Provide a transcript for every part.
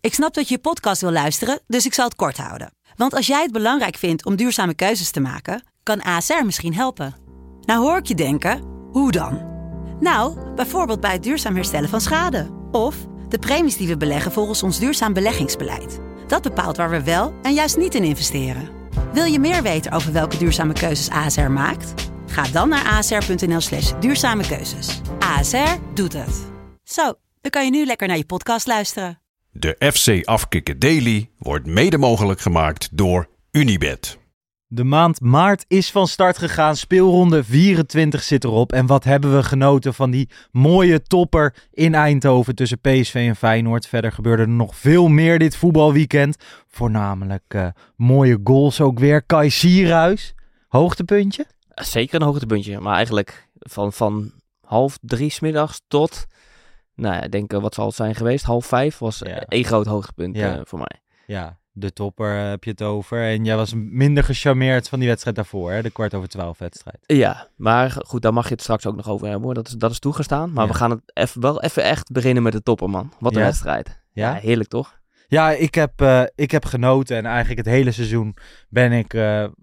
Ik snap dat je podcast wil luisteren, dus ik zal het kort houden. Want als jij het belangrijk vindt om duurzame keuzes te maken, kan ASR misschien helpen. Nou hoor ik je denken, hoe dan? Nou, bijvoorbeeld bij het duurzaam herstellen van schade. Of de premies die we beleggen volgens ons duurzaam beleggingsbeleid. Dat bepaalt waar we wel en juist niet in investeren. Wil je meer weten over welke duurzame keuzes ASR maakt? Ga dan naar asr.nl/duurzame keuzes. ASR doet het. Zo, dan kan je nu lekker naar je podcast luisteren. De FC Afkikken Daily wordt mede mogelijk gemaakt door Unibet. De maand maart is van start gegaan, speelronde 24 zit erop. En wat hebben we genoten van die mooie topper in Eindhoven tussen PSV en Feyenoord. Verder gebeurde er nog veel meer dit voetbalweekend. Voornamelijk mooie goals ook weer. Kai Sierhuis, hoogtepuntje? Zeker een hoogtepuntje, maar eigenlijk van 2:30 's middags tot, nou ja, ik denk wat zal het zijn geweest, 4:30 was één groot hoogtepunt voor mij. Ja. De topper heb je het over. En jij was minder gecharmeerd van die wedstrijd daarvoor, hè? De 12:15 wedstrijd. Ja, maar goed, daar mag je het straks ook nog over hebben, hoor. Dat is toegestaan. Maar we gaan het wel even echt beginnen met de topper, man. Wat een wedstrijd. Ja, heerlijk toch? Ja, ik heb genoten. En eigenlijk het hele seizoen ben ik...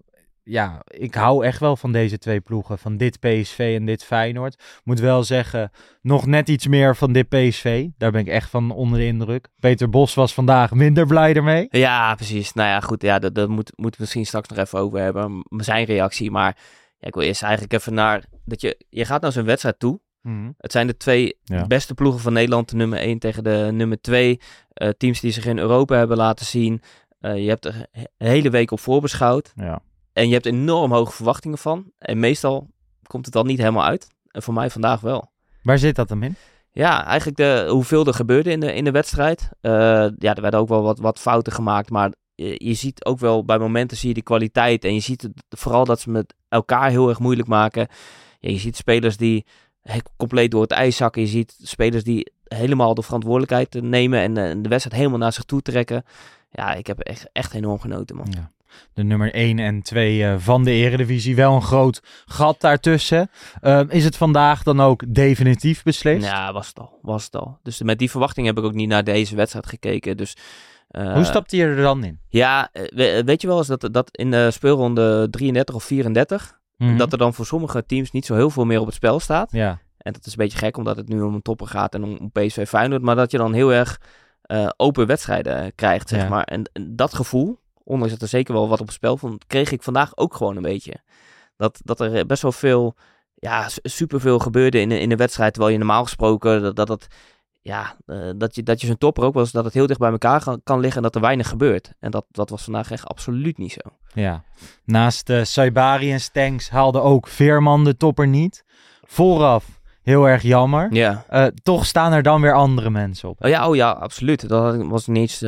ik hou echt wel van deze twee ploegen. Van dit PSV en dit Feyenoord. Moet wel zeggen, nog net iets meer van dit PSV. Daar ben ik echt van onder de indruk. Peter Bos was vandaag minder blij ermee. Ja, precies. Nou ja, goed. Ja, daar moeten we misschien straks nog even over hebben. Zijn reactie. Maar ja, ik wil eerst eigenlijk even naar... dat je gaat naar zo'n wedstrijd toe. Mm-hmm. Het zijn de twee beste ploegen van Nederland. De nummer 1 tegen de nummer 2. Teams die zich in Europa hebben laten zien. Je hebt er een hele week op voorbeschouwd. Ja. En je hebt enorm hoge verwachtingen van. En meestal komt het dan niet helemaal uit. En voor mij vandaag wel. Waar zit dat dan in? Ja, eigenlijk hoeveel er gebeurde in de wedstrijd. Er werden ook wel wat fouten gemaakt. Maar je ziet ook wel bij momenten zie je de kwaliteit. En je ziet vooral dat ze met elkaar heel erg moeilijk maken. Ja, je ziet spelers die compleet door het ijs zakken. Je ziet spelers die helemaal de verantwoordelijkheid nemen. En de wedstrijd helemaal naar zich toe trekken. Ja, ik heb echt enorm genoten, man. Ja. De nummer 1 en 2 van de Eredivisie. Wel een groot gat daartussen. Is het vandaag dan ook definitief beslist? Ja, was het al. Dus met die verwachting heb ik ook niet naar deze wedstrijd gekeken. Dus, hoe stapt hij er dan in? Ja, weet je wel eens dat in de speelronde 33 of 34... Mm-hmm. dat er dan voor sommige teams niet zo heel veel meer op het spel staat. Ja. En dat is een beetje gek, omdat het nu om een topper gaat en om PSV Feyenoord. Maar dat je dan heel erg open wedstrijden krijgt, zeg maar. En dat gevoel... ondanks dat er zeker wel wat op het spel vond, kreeg ik vandaag ook gewoon een beetje. Dat er best wel veel, superveel gebeurde in de wedstrijd. Terwijl je normaal gesproken, dat je zo'n topper ook was, dat het heel dicht bij elkaar kan liggen en dat er weinig gebeurt. En dat was vandaag echt absoluut niet zo. Ja, naast Saibari en Stenks haalde ook Veerman de topper niet. Vooraf heel erg jammer. Ja. Toch staan er dan weer andere mensen op. Oh ja, absoluut. Dat was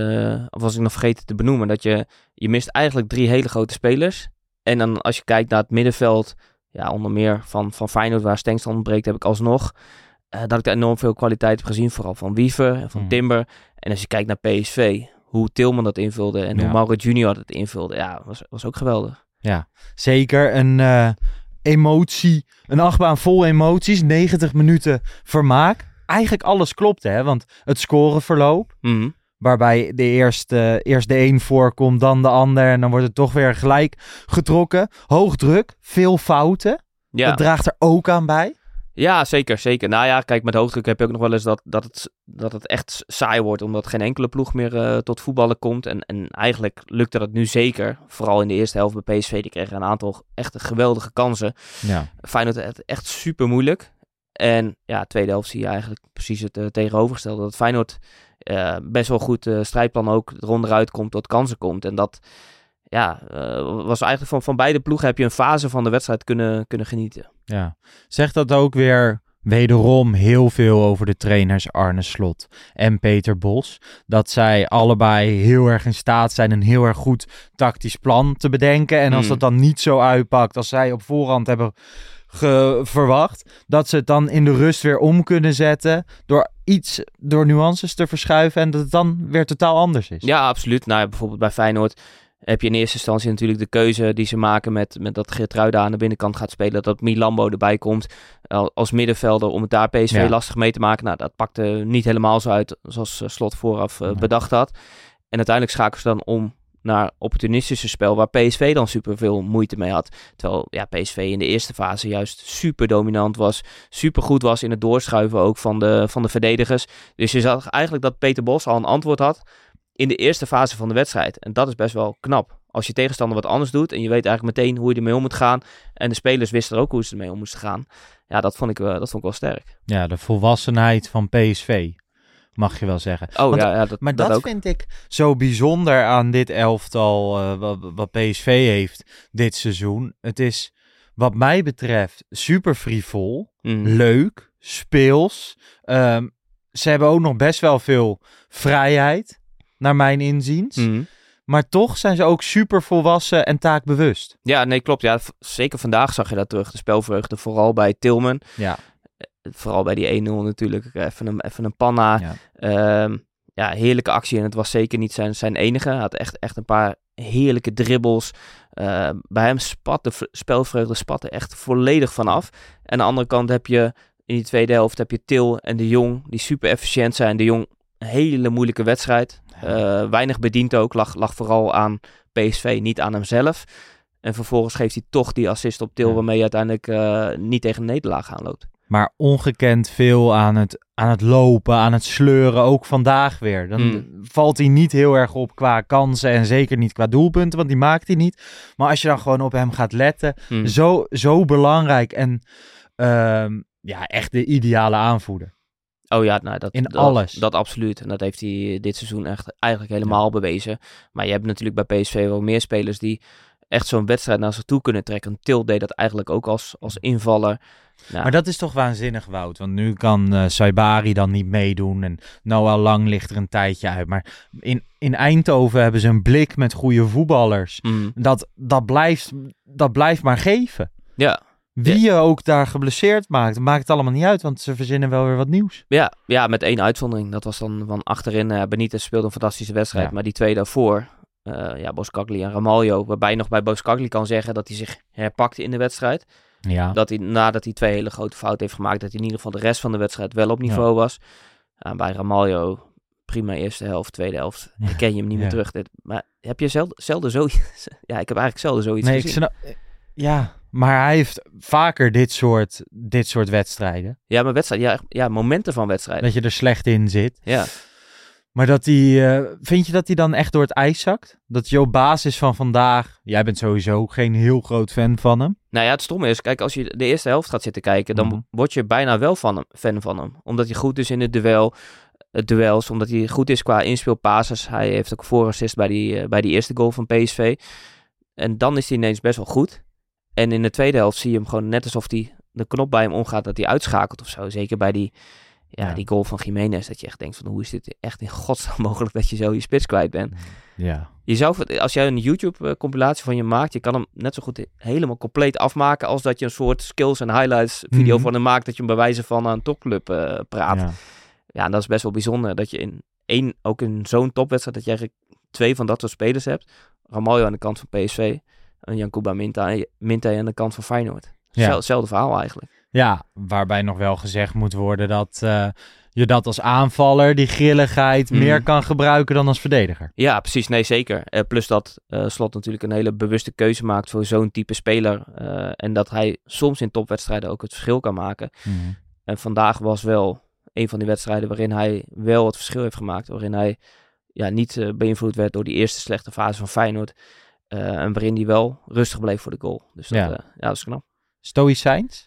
ik nog vergeten te benoemen. Dat je mist eigenlijk 3 hele grote spelers. En dan als je kijkt naar het middenveld, onder meer van Feyenoord, waar Stenks ontbreekt, heb ik alsnog dat ik daar enorm veel kwaliteit heb gezien. Vooral van Wiever en van Timber. En als je kijkt naar PSV, hoe Tilman dat invulde en hoe Mauro Junior dat invulde, was ook geweldig. Ja, zeker een emotie, een achtbaan vol emoties, 90 minuten vermaak. Eigenlijk alles klopte, hè? Want het scoreverloop, waarbij eerst de een voorkomt, dan de ander en dan wordt het toch weer gelijk getrokken. Hoog druk, veel fouten. Ja. Dat draagt er ook aan bij. Ja, zeker. Nou ja, kijk, met hoogdruk heb je ook nog wel eens dat het echt saai wordt, omdat geen enkele ploeg meer tot voetballen komt. En eigenlijk lukte dat nu zeker. Vooral in de eerste helft bij PSV, die kregen een aantal echt geweldige kansen. Ja. Feyenoord het echt super moeilijk. En ja, tweede helft zie je eigenlijk precies het tegenovergestelde. Dat Feyenoord best wel goed strijdplan ook eronderuit komt, tot kansen komt. En dat was eigenlijk van beide ploegen heb je een fase van de wedstrijd kunnen genieten. Ja, zegt dat ook weer wederom heel veel over de trainers Arne Slot en Peter Bos. Dat zij allebei heel erg in staat zijn een heel erg goed tactisch plan te bedenken. En als dat dan niet zo uitpakt als zij op voorhand hebben verwacht, dat ze het dan in de rust weer om kunnen zetten door nuances te verschuiven en dat het dan weer totaal anders is. Ja, absoluut. Nou, bijvoorbeeld bij Feyenoord heb je in eerste instantie natuurlijk de keuze die ze maken met dat Geertruida aan de binnenkant gaat spelen. Dat Milambo erbij komt als middenvelder om het daar PSV lastig mee te maken. Nou, dat pakte niet helemaal zo uit zoals Slot vooraf bedacht had. En uiteindelijk schakelen ze dan om naar opportunistische spel waar PSV dan super veel moeite mee had. Terwijl PSV in de eerste fase juist super dominant was. Super goed was in het doorschuiven ook van de verdedigers. Dus je zag eigenlijk dat Peter Bos al een antwoord had in de eerste fase van de wedstrijd. En dat is best wel knap. Als je tegenstander wat anders doet en je weet eigenlijk meteen hoe je ermee om moet gaan. En de spelers wisten ook hoe ze ermee om moesten gaan. Ja, dat vond ik wel sterk. Ja, de volwassenheid van PSV. Mag je wel zeggen. Maar dat ook. vind ik zo bijzonder aan dit elftal wat PSV heeft dit seizoen. Het is wat mij betreft super frivol, leuk, speels. Ze hebben ook nog best wel veel vrijheid, naar mijn inziens. Maar toch zijn ze ook super volwassen en taakbewust. Ja, nee, klopt. Ja, zeker vandaag zag je dat terug. De spelvreugde, vooral bij Tilman. Ja. Vooral bij die 1-0 natuurlijk. Even een panna. Ja. Heerlijke actie. En het was zeker niet zijn enige. Hij had echt een paar heerlijke dribbels. Bij hem spat de spelvreugde spatte echt volledig vanaf. En aan de andere kant heb je in die tweede helft heb je Til en De Jong die super efficiënt zijn. De Jong een hele moeilijke wedstrijd. Weinig bediend ook. Lag vooral aan PSV, niet aan hemzelf. En vervolgens geeft hij toch die assist op Til waarmee je uiteindelijk niet tegen een nederlaag aanloopt. Maar ongekend veel aan het lopen, aan het sleuren, ook vandaag weer. Dan valt hij niet heel erg op qua kansen en zeker niet qua doelpunten, want die maakt hij niet. Maar als je dan gewoon op hem gaat letten, zo belangrijk en echt de ideale aanvoerder. Oh ja, nou, alles. Dat absoluut. En dat heeft hij dit seizoen echt eigenlijk helemaal bewezen. Maar je hebt natuurlijk bij PSV wel meer spelers die echt zo'n wedstrijd naar zich toe kunnen trekken. Til deed dat eigenlijk ook als invaller. Nou. Maar dat is toch waanzinnig, Wout. Want nu kan Saibari dan niet meedoen. En Noah Lang ligt er een tijdje uit. Maar in Eindhoven hebben ze een blik met goede voetballers. Dat blijft maar geven. Ja. Wie je ook daar geblesseerd maakt het allemaal niet uit. Want ze verzinnen wel weer wat nieuws. Ja, met 1 uitzondering. Dat was dan van achterin. Benitez speelde een fantastische wedstrijd. Maar die 2 daarvoor... Boskagli en Ramaljo, waarbij je nog bij Boskagli kan zeggen dat hij zich herpakte in de wedstrijd. Ja. Dat hij, nadat hij 2 hele grote fouten heeft gemaakt, dat hij in ieder geval de rest van de wedstrijd wel op niveau was. Bij Ramaljo, prima eerste helft, tweede helft, herken je hem niet meer terug. Maar heb je zelden zoiets... Ja, ik heb eigenlijk zelden zoiets gezien. Maar hij heeft vaker dit soort wedstrijden. Ja, maar momenten van wedstrijden. Dat je er slecht in zit. Ja. Maar dat hij, vind je dat hij dan echt door het ijs zakt? Dat je op basis van vandaag... Jij bent sowieso geen heel groot fan van hem. Nou ja, het stomme is, kijk, als je de eerste helft gaat zitten kijken... dan word je bijna wel fan van hem. Omdat hij goed is in het duels, omdat hij goed is qua inspeelpases. Hij heeft ook voorassist bij die eerste goal van PSV. En dan is hij ineens best wel goed. En in de tweede helft zie je hem gewoon net alsof de knop bij hem omgaat... dat hij uitschakelt of zo. Zeker bij die goal van Gimenez, dat je echt denkt van hoe is dit echt in godsnaam mogelijk dat je zo je spits kwijt bent. Ja. Je zou, als jij een YouTube-compilatie van je maakt, je kan hem net zo goed helemaal compleet afmaken als dat je een soort skills en highlights video van hem maakt, dat je hem bij wijze van een topclub praat. Ja, en dat is best wel bijzonder dat je ook in zo'n topwedstrijd, dat je eigenlijk 2 van dat soort spelers hebt. Ramaljo aan de kant van PSV en Yankuba Minteh aan de kant van Feyenoord. Hetzelfde verhaal eigenlijk. Ja, waarbij nog wel gezegd moet worden dat je dat als aanvaller, die grilligheid, meer kan gebruiken dan als verdediger. Ja, precies. Nee, zeker. Plus dat Slot natuurlijk een hele bewuste keuze maakt voor zo'n type speler. En dat hij soms in topwedstrijden ook het verschil kan maken. En vandaag was wel een van die wedstrijden waarin hij wel het verschil heeft gemaakt. Waarin hij niet beïnvloed werd door die eerste slechte fase van Feyenoord. En waarin hij wel rustig bleef voor de goal. Dus dat is knap. Stoïcijns?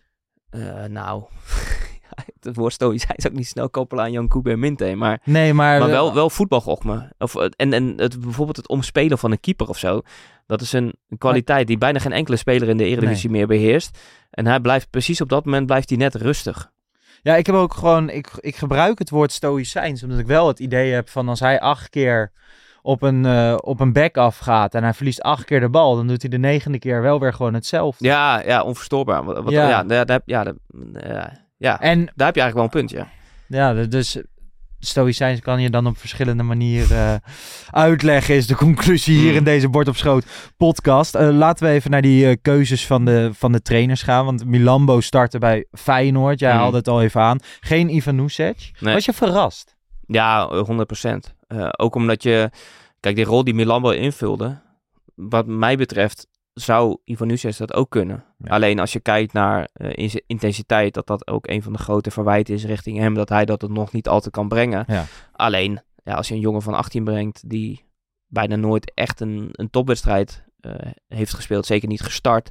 Het woord stoïcijns is ook niet snel koppelen aan Yankuba en Minteh. Maar wel voetbalgochme. En bijvoorbeeld het omspelen van een keeper of zo. Dat is een kwaliteit die bijna geen enkele speler in de Eredivisie meer beheerst. En hij blijft precies op dat moment net rustig. Ja, ik heb ook gewoon... Ik gebruik het woord stoïcijns, omdat ik wel het idee heb van als hij 8 keer op een back afgaat en hij verliest 8 keer de bal, dan doet hij de 9e keer wel weer gewoon hetzelfde. Ja, onverstoorbaar. En daar heb je eigenlijk wel een punt, ja. Ja, dus stoïcijns kan je dan op verschillende manieren uitleggen, is de conclusie hier in deze Bord op Schoot podcast. Laten we even naar die keuzes van de trainers gaan, want Milambo startte bij Feyenoord. Jij haalde het al even aan. Geen Ivanovic. Nee. Was je verrast? Ja, 100%. Ook omdat je... Kijk, die rol die Milambo invulde, wat mij betreft, zou Ivanovic dat ook kunnen. Ja. Alleen als je kijkt naar intensiteit, dat ook een van de grote verwijten is richting hem, dat hij dat nog niet altijd kan brengen. Ja. Alleen, als je een jongen van 18 brengt, die bijna nooit echt een topwedstrijd heeft gespeeld, zeker niet gestart.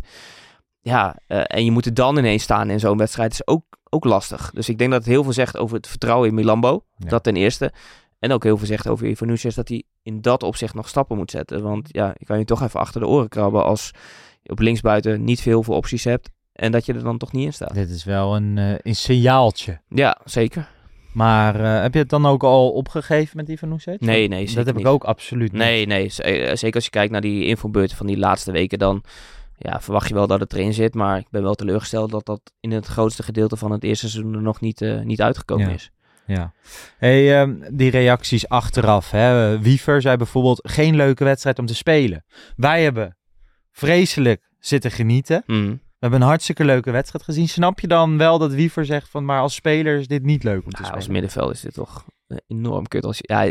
En je moet er dan ineens staan in zo'n wedstrijd, is ook lastig. Dus ik denk dat het heel veel zegt over het vertrouwen in Milambo. Ja. Dat ten eerste. En ook heel veel zegt over Ivanovic dat hij in dat opzicht nog stappen moet zetten. Want je kan je toch even achter de oren krabben als je op linksbuiten niet veel opties hebt. En dat je er dan toch niet in staat. Dit is wel een signaaltje. Ja, zeker. Maar heb je het dan ook al opgegeven met Ivanovic? Nee, zeker dat heb niet. Ik ook absoluut niet. Nee, zeker als je kijkt naar die infobeurten van die laatste weken, dan verwacht je wel dat het erin zit. Maar ik ben wel teleurgesteld dat in het grootste gedeelte van het eerste seizoen er nog niet uitgekomen is. Ja. Hey, die reacties achteraf. Wiever zei bijvoorbeeld geen leuke wedstrijd om te spelen. Wij hebben vreselijk zitten genieten. We hebben een hartstikke leuke wedstrijd gezien. Snap je dan wel dat Wiever zegt van, maar als speler is dit niet leuk om te spelen? Als middenveld is dit toch enorm kut.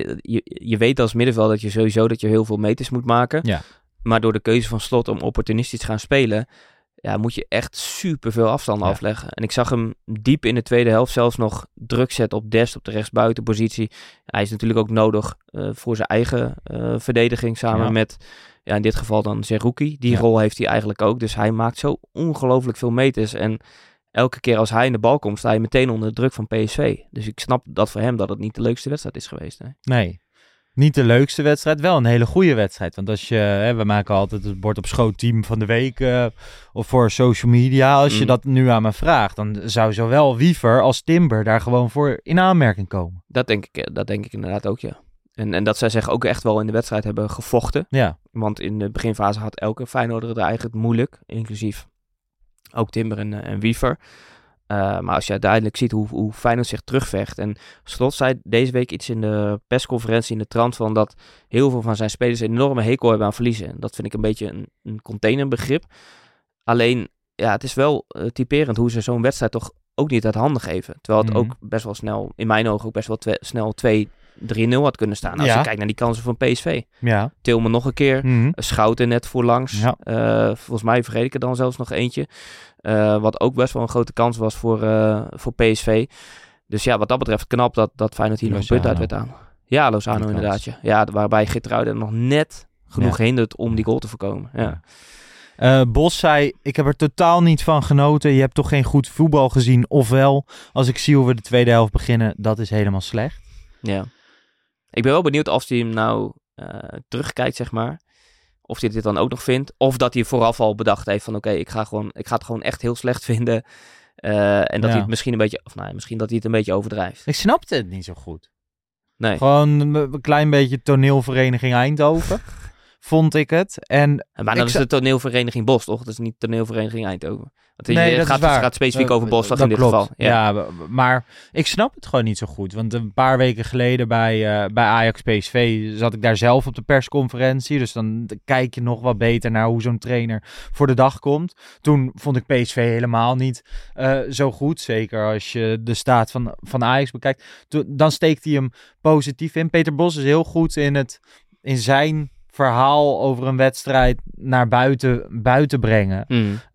Je weet als middenveld dat je sowieso heel veel meters moet maken. Ja. Maar door de keuze van Slot om opportunistisch te gaan spelen, moet je echt super veel afstanden afleggen. En ik zag hem diep in de tweede helft zelfs nog druk zetten op Dest op de rechtsbuitenpositie. Hij is natuurlijk ook nodig voor zijn eigen verdediging samen met, in dit geval dan Zerouki. Die rol heeft hij eigenlijk ook. Dus hij maakt zo ongelooflijk veel meters. En elke keer als hij in de bal komt, sta je meteen onder de druk van PSV. Dus ik snap dat voor hem dat het niet de leukste wedstrijd is geweest. Hè? Nee. Niet de leukste wedstrijd, wel een hele goede wedstrijd. Want als je, we maken altijd het Bord op Schoot team van de week of voor social media. Als je dat nu aan me vraagt, dan zou zowel Wiever als Timber daar gewoon voor in aanmerking komen. Dat denk ik inderdaad ook, ja. En dat zij zich ook echt wel in de wedstrijd hebben gevochten. Ja. Want in de beginfase had elke Feyenoorder het eigenlijk moeilijk, inclusief ook Timber en Wiever. Maar als je uiteindelijk ziet hoe Feyenoord zich terugvecht. En Slot zei deze week iets in de persconferentie in de trant van dat heel veel van zijn spelers een enorme hekel hebben aan verliezen. En dat vind ik een beetje een containerbegrip. Alleen, het is wel typerend hoe ze zo'n wedstrijd toch ook niet uit handen geven. Terwijl het ook best wel snel, in mijn ogen ook best wel snel 2-3-0 had kunnen staan. Als je kijkt naar die kansen van PSV. Ja. Tilman nog een keer. Schouten net voorlangs. Ja. Volgens mij vergeet ik er dan zelfs nog eentje. Wat ook best wel een grote kans was voor PSV. Dus wat dat betreft knap dat Feyenoord hier nog een punt uit werd aan. Ja, Lozano inderdaad. Ja, waarbij Geertruiden nog net genoeg hindert om die goal te voorkomen. Ja. Bos zei, ik heb er totaal niet van genoten. Je hebt toch geen goed voetbal gezien? Ofwel, als ik zie hoe we de tweede helft beginnen, dat is helemaal slecht. Ja. Ik ben wel benieuwd of hij hem nou terugkijkt, zeg maar. Of hij dit dan ook nog vindt. Of dat hij vooraf al bedacht heeft van ik ga het gewoon echt heel slecht vinden. En dat hij het misschien een beetje, misschien dat hij het een beetje overdrijft. Ik snapte het niet zo goed. Nee. Gewoon een klein beetje toneelvereniging Eindhoven. Vond ik het. Maar dan is het toneelvereniging Bos, toch? Dat is niet toneelvereniging Eindhoven. Nee, het gaat specifiek over Bos, toch in dit geval. Ja, maar ik snap het gewoon niet zo goed. Want een paar weken geleden bij Ajax PSV zat ik daar zelf op de persconferentie. Dus dan kijk je nog wat beter naar hoe zo'n trainer voor de dag komt. Toen vond ik PSV helemaal niet zo goed. Zeker als je de staat van Ajax bekijkt. Dan steekt hij hem positief in. Peter Bos is heel goed in zijn verhaal over een wedstrijd naar buiten brengen.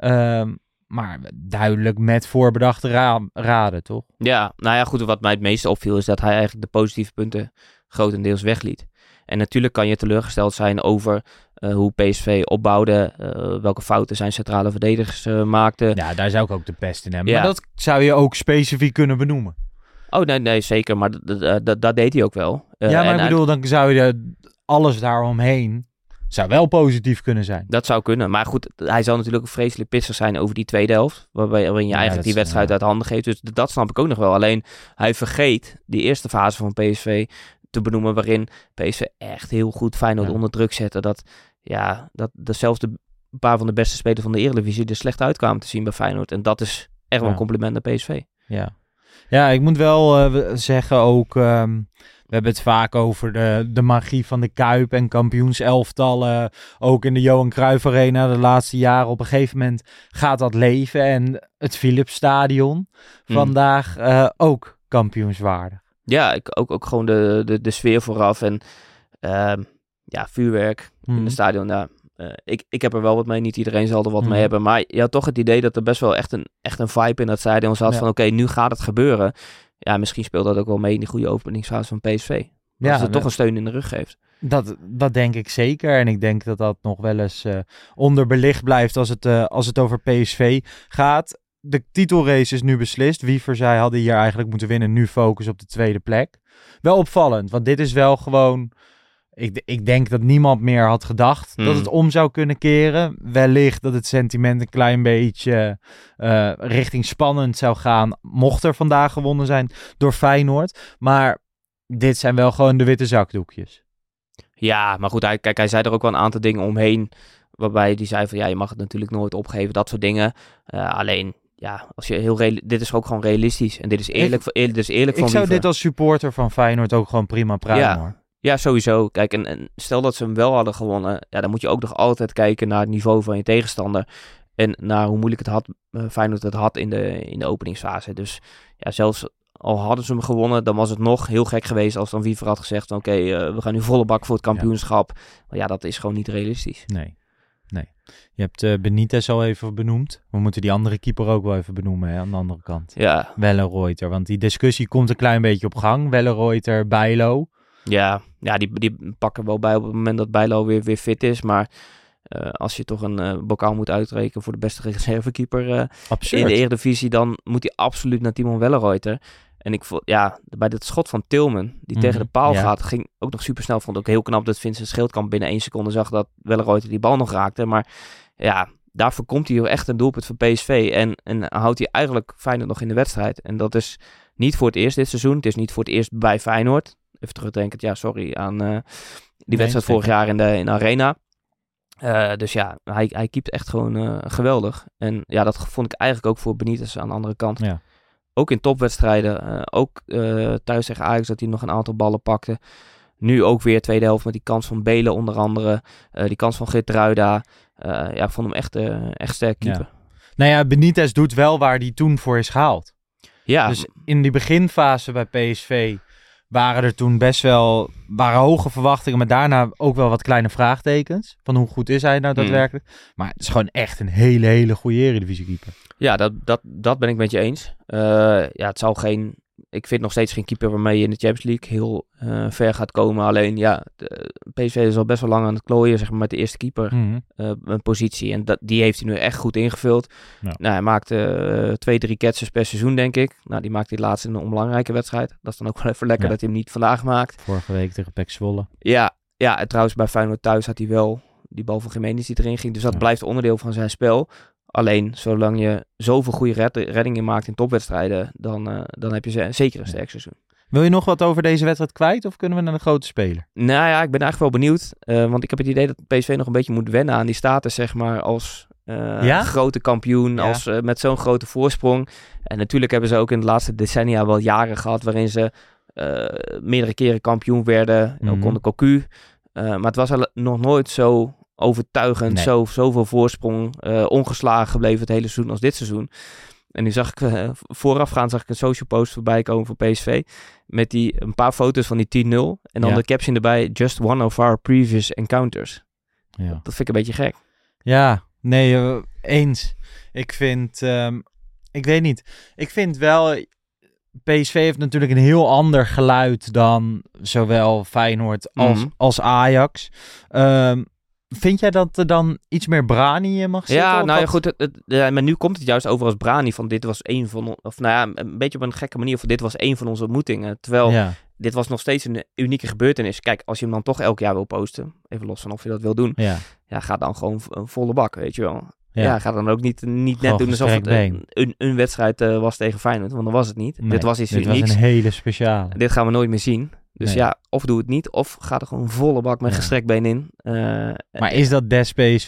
Maar duidelijk met voorbedachte raden, toch? Ja, goed, wat mij het meeste opviel is dat hij eigenlijk de positieve punten grotendeels wegliet. En natuurlijk kan je teleurgesteld zijn over hoe PSV opbouwde, welke fouten zijn centrale verdedigers maakten. Ja, daar zou ik ook de pest in hebben. Ja. Maar dat zou je ook specifiek kunnen benoemen. Oh, nee, zeker. Maar dat deed hij ook wel. Maar ik bedoel, dan zou je alles daaromheen zou wel positief kunnen zijn. Dat zou kunnen. Maar goed, hij zal natuurlijk ook vreselijk pissig zijn over die tweede helft. Waarin je eigenlijk die wedstrijd uit handen geeft. Dus dat snap ik ook nog wel. Alleen hij vergeet die eerste fase van PSV te benoemen. Waarin PSV echt heel goed Feyenoord onder druk zette. Dat zelfs een paar van de beste spelers van de Eredivisie er slecht uitkwamen te zien bij Feyenoord. En dat is echt wel een compliment naar PSV. Ja. Ja, ik moet wel zeggen ook... we hebben het vaak over de magie van de Kuip en kampioenselftallen. Ook in de Johan Cruijff Arena de laatste jaren. Op een gegeven moment gaat dat leven. En het Philipsstadion vandaag ook kampioenswaardig. Ja, ook gewoon de sfeer vooraf. En vuurwerk in het stadion. Ja, ik heb er wel wat mee. Niet iedereen zal er wat mee hebben. Maar je had toch het idee dat er best wel echt een vibe in dat stadion zat. Van oké, nu gaat het gebeuren. Ja, misschien speelt dat ook wel mee in die goede openingsfase van PSV. Als het toch een steun in de rug geeft. Dat denk ik zeker. En ik denk dat dat nog wel eens onderbelicht blijft als het over PSV gaat. De titelrace is nu beslist. Wiever zei hadden hier eigenlijk moeten winnen. Nu focus op de tweede plek. Wel opvallend, want dit is wel gewoon... Ik denk dat niemand meer had gedacht dat het om zou kunnen keren. Wellicht dat het sentiment een klein beetje richting spannend zou gaan. Mocht er vandaag gewonnen zijn door Feyenoord. Maar dit zijn wel gewoon de witte zakdoekjes. Ja, maar goed, hij zei er ook wel een aantal dingen omheen. Waarbij hij zei van je mag het natuurlijk nooit opgeven. Dat soort dingen. Alleen... Ja, als je dit is ook gewoon realistisch. En dit is eerlijk, ik zou dit als supporter van Feyenoord ook gewoon prima pruimen, hoor. Ja, sowieso. Kijk, en stel dat ze hem wel hadden gewonnen. Ja, dan moet je ook nog altijd kijken naar het niveau van je tegenstander. En naar hoe moeilijk Feyenoord het had in de openingsfase. Dus ja, zelfs al hadden ze hem gewonnen, dan was het nog heel gek geweest als dan Wiever had gezegd... Oké, we gaan nu volle bak voor het kampioenschap. Maar ja, dat is gewoon niet realistisch. Nee. Je hebt Benitez al even benoemd. We moeten die andere keeper ook wel even benoemen, hè, aan de andere kant. Ja. Wellenreuter, want die discussie komt een klein beetje op gang. Wellenreuter, Bijlo. Ja, die pakken wel bij op het moment dat Bijlo weer fit is. Maar als je toch een bokaal moet uitrekenen voor de beste reservekeeper in de Eredivisie... dan moet hij absoluut naar Timon Wellenreuter. En ik vond, bij dat schot van Tilman, die tegen de paal gaat, ging ook nog super snel. Vond ik ook heel knap dat Vincent Schildkamp binnen 1 seconde zag dat Wellenreuter die bal nog raakte. Maar ja, daarvoor komt hij echt een doelpunt van PSV. En houdt hij eigenlijk Feyenoord nog in de wedstrijd. En dat is niet voor het eerst dit seizoen. Het is niet voor het eerst bij Feyenoord. Even terugdenkend, aan die wedstrijd vorig jaar in de Arena. Dus ja, hij keept echt gewoon geweldig. En ja, dat vond ik eigenlijk ook voor Benitez aan de andere kant. Ja. Ook in topwedstrijden. Ook thuis tegen Ajax dat hij nog een aantal ballen pakte. Nu ook weer tweede helft met die kans van Belen onder andere. Die kans van Geertruida. Ik vond hem echt sterk keeper. Ja. Nou ja, Benitez doet wel waar hij toen voor is gehaald. Ja. Dus in die beginfase bij PSV waren er toen waren hoge verwachtingen, maar daarna ook wel wat kleine vraagtekens. Van hoe goed is hij nou daadwerkelijk? Maar het is gewoon echt een hele, hele goede Eredivisiekeeper. Ja, dat ben ik met je eens. Het zal geen... Ik vind nog steeds geen keeper waarmee je in de Champions League heel ver gaat komen. Alleen PSV is al best wel lang aan het klooien, zeg maar, met de eerste keeper een positie. En die heeft hij nu echt goed ingevuld. Ja. Nou, hij maakte 2-3 catches per seizoen, denk ik. Nou, die maakte hij laatst in een onbelangrijke wedstrijd. Dat is dan ook wel even lekker dat hij hem niet vandaag maakt. Vorige week tegen PEC Zwolle. Ja, en trouwens bij Feyenoord thuis had hij wel die bal van Gimenez die erin ging. Dus dat blijft onderdeel van zijn spel. Alleen, zolang je zoveel goede reddingen maakt in topwedstrijden, dan heb je zeker een sterk seizoen. Wil je nog wat over deze wedstrijd kwijt of kunnen we naar de grote speler? Nou ja, ik ben eigenlijk wel benieuwd. Want ik heb het idee dat PSV nog een beetje moet wennen aan die status, zeg maar, als grote kampioen, als met zo'n grote voorsprong. En natuurlijk hebben ze ook in de laatste decennia wel jaren gehad waarin ze meerdere keren kampioen werden. Ook onder Cocu. Maar het was nog nooit zo overtuigend, zoveel voorsprong, ongeslagen gebleven het hele seizoen als dit seizoen. En nu zag ik voorafgaand een social post voorbij komen voor PSV met een paar foto's van die 10-0 en dan de caption erbij, just one of our previous encounters. Ja. Dat vind ik een beetje gek. Ja, nee, eens. Ik vind, ik weet niet. Ik vind wel, PSV heeft natuurlijk een heel ander geluid dan zowel Feyenoord als Ajax. Vind jij dat er dan iets meer Brani in mag zitten? Ja, nou ja, goed. Maar nu komt het juist over als Brani van dit was een van... Of nou ja, een beetje op een gekke manier van dit was een van onze ontmoetingen. Terwijl dit was nog steeds een unieke gebeurtenis. Kijk, als je hem dan toch elk jaar wil posten, even los van of je dat wil doen, ga dan gewoon een volle bak, weet je wel. Ja, ga dan ook niet net doen alsof het een wedstrijd was tegen Feyenoord, want dan was het niet. Nee, dit was iets unieks. Dit was een hele speciale. Dit gaan we nooit meer zien. Dus of doe het niet, of ga er gewoon volle bak met gestrekt been in. Maar is dat des PSV's?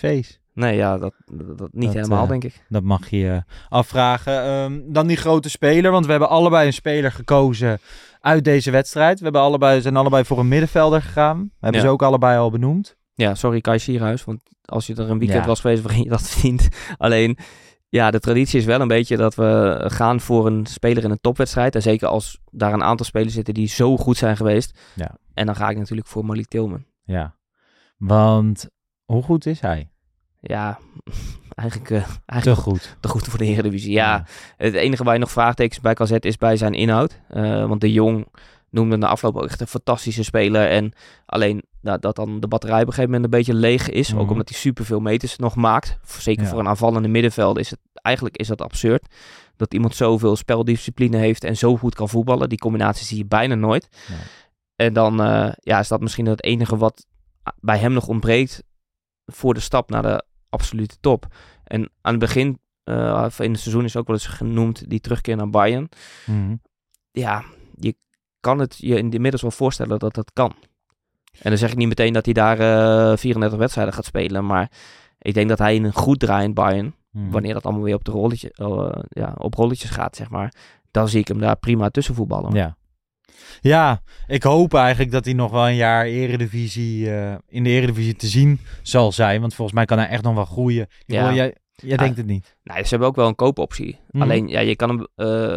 Nee, ja, dat niet helemaal, denk ik. Dat mag je afvragen. Dan die grote speler, want we hebben allebei een speler gekozen uit deze wedstrijd. We zijn allebei voor een middenvelder gegaan. We hebben ze ook allebei al benoemd. Ja, sorry Kai Sierhuis, want als je er een weekend was geweest waarin je dat verdient. Alleen, ja, de traditie is wel een beetje dat we gaan voor een speler in een topwedstrijd. En zeker als daar een aantal spelers zitten die zo goed zijn geweest. Ja. En dan ga ik natuurlijk voor Malik Tillman. Ja, want hoe goed is hij? Ja, eigenlijk te goed. Te goed voor de Eredivisie. Ja, het enige waar je nog vraagtekens bij kan zetten is bij zijn inhoud. Want de Jong noemde na afloop ook echt een fantastische speler. En alleen dat dan de batterij op een gegeven moment een beetje leeg is. Ook omdat hij superveel meters nog maakt. Zeker voor een aanvallende middenveld is dat absurd. Dat iemand zoveel speldiscipline heeft en zo goed kan voetballen. Die combinatie zie je bijna nooit. Ja. En dan is dat misschien het enige wat bij hem nog ontbreekt voor de stap naar de absolute top. En aan het begin in het seizoen is ook wel eens genoemd die terugkeer naar Bayern. Mm-hmm. Ja, je kan het je inmiddels wel voorstellen dat dat kan. En dan zeg ik niet meteen dat hij daar 34 wedstrijden gaat spelen, maar ik denk dat hij in een goed draaiend Bayern, wanneer dat allemaal weer op op rolletjes gaat, zeg maar, dan zie ik hem daar prima tussen voetballen. Ja. Ja, ik hoop eigenlijk dat hij nog wel een jaar in de Eredivisie te zien zal zijn. Want volgens mij kan hij echt nog wel groeien. Jij denkt het niet? Nou, ze hebben ook wel een koopoptie. Alleen, je kan hem...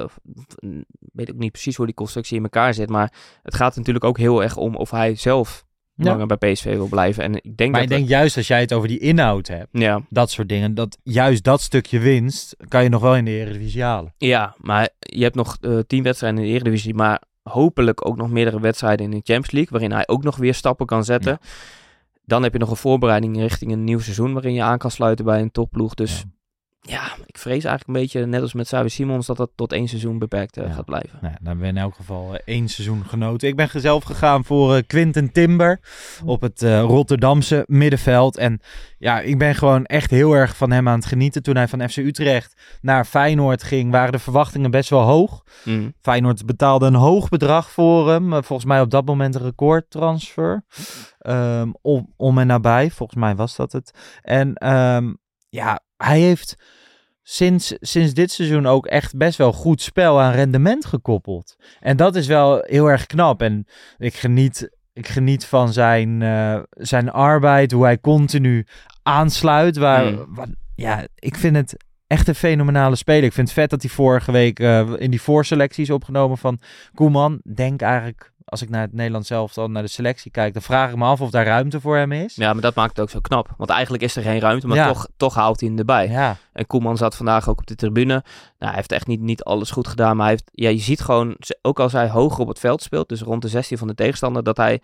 weet ook niet precies hoe die constructie in elkaar zit. Maar het gaat natuurlijk ook heel erg om of hij zelf langer bij PSV wil blijven. En ik denk juist als jij het over die inhoud hebt, dat soort dingen, dat juist dat stukje winst kan je nog wel in de Eredivisie halen. Ja, maar je hebt nog 10 wedstrijden in de Eredivisie, maar hopelijk ook nog meerdere wedstrijden in de Champions League, waarin hij ook nog weer stappen kan zetten. Ja. Dan heb je nog een voorbereiding richting een nieuw seizoen, waarin je aan kan sluiten bij een topploeg. Dus ja, ik vrees eigenlijk een beetje, net als met Xavi Simons, dat tot 1 seizoen beperkt gaat blijven. Nou, dan hebben we in elk geval 1 seizoen genoten. Ik ben zelf gegaan voor Quinten Timber op het Rotterdamse middenveld. En ja, ik ben gewoon echt heel erg van hem aan het genieten. Toen hij van FC Utrecht naar Feyenoord ging, waren de verwachtingen best wel hoog. Feyenoord betaalde een hoog bedrag voor hem. Volgens mij op dat moment een recordtransfer. Om en nabij, volgens mij was dat het. En hij heeft sinds dit seizoen ook echt best wel goed spel aan rendement gekoppeld. En dat is wel heel erg knap. En ik geniet van zijn arbeid, hoe hij continu aansluit. Ik vind het echt een fenomenale speler. Ik vind het vet dat hij vorige week in die voorselectie is opgenomen van Koeman. Denk eigenlijk, als ik naar het Nederlands elftal, naar de selectie kijk, dan vraag ik me af of daar ruimte voor hem is. Ja, maar dat maakt het ook zo knap. Want eigenlijk is er geen ruimte, maar toch haalt hij hem erbij. Ja. En Koeman zat vandaag ook op de tribune. Nou, hij heeft echt niet alles goed gedaan, maar je ziet gewoon, ook als hij hoger op het veld speelt, dus rond de 16 van de tegenstander, dat hij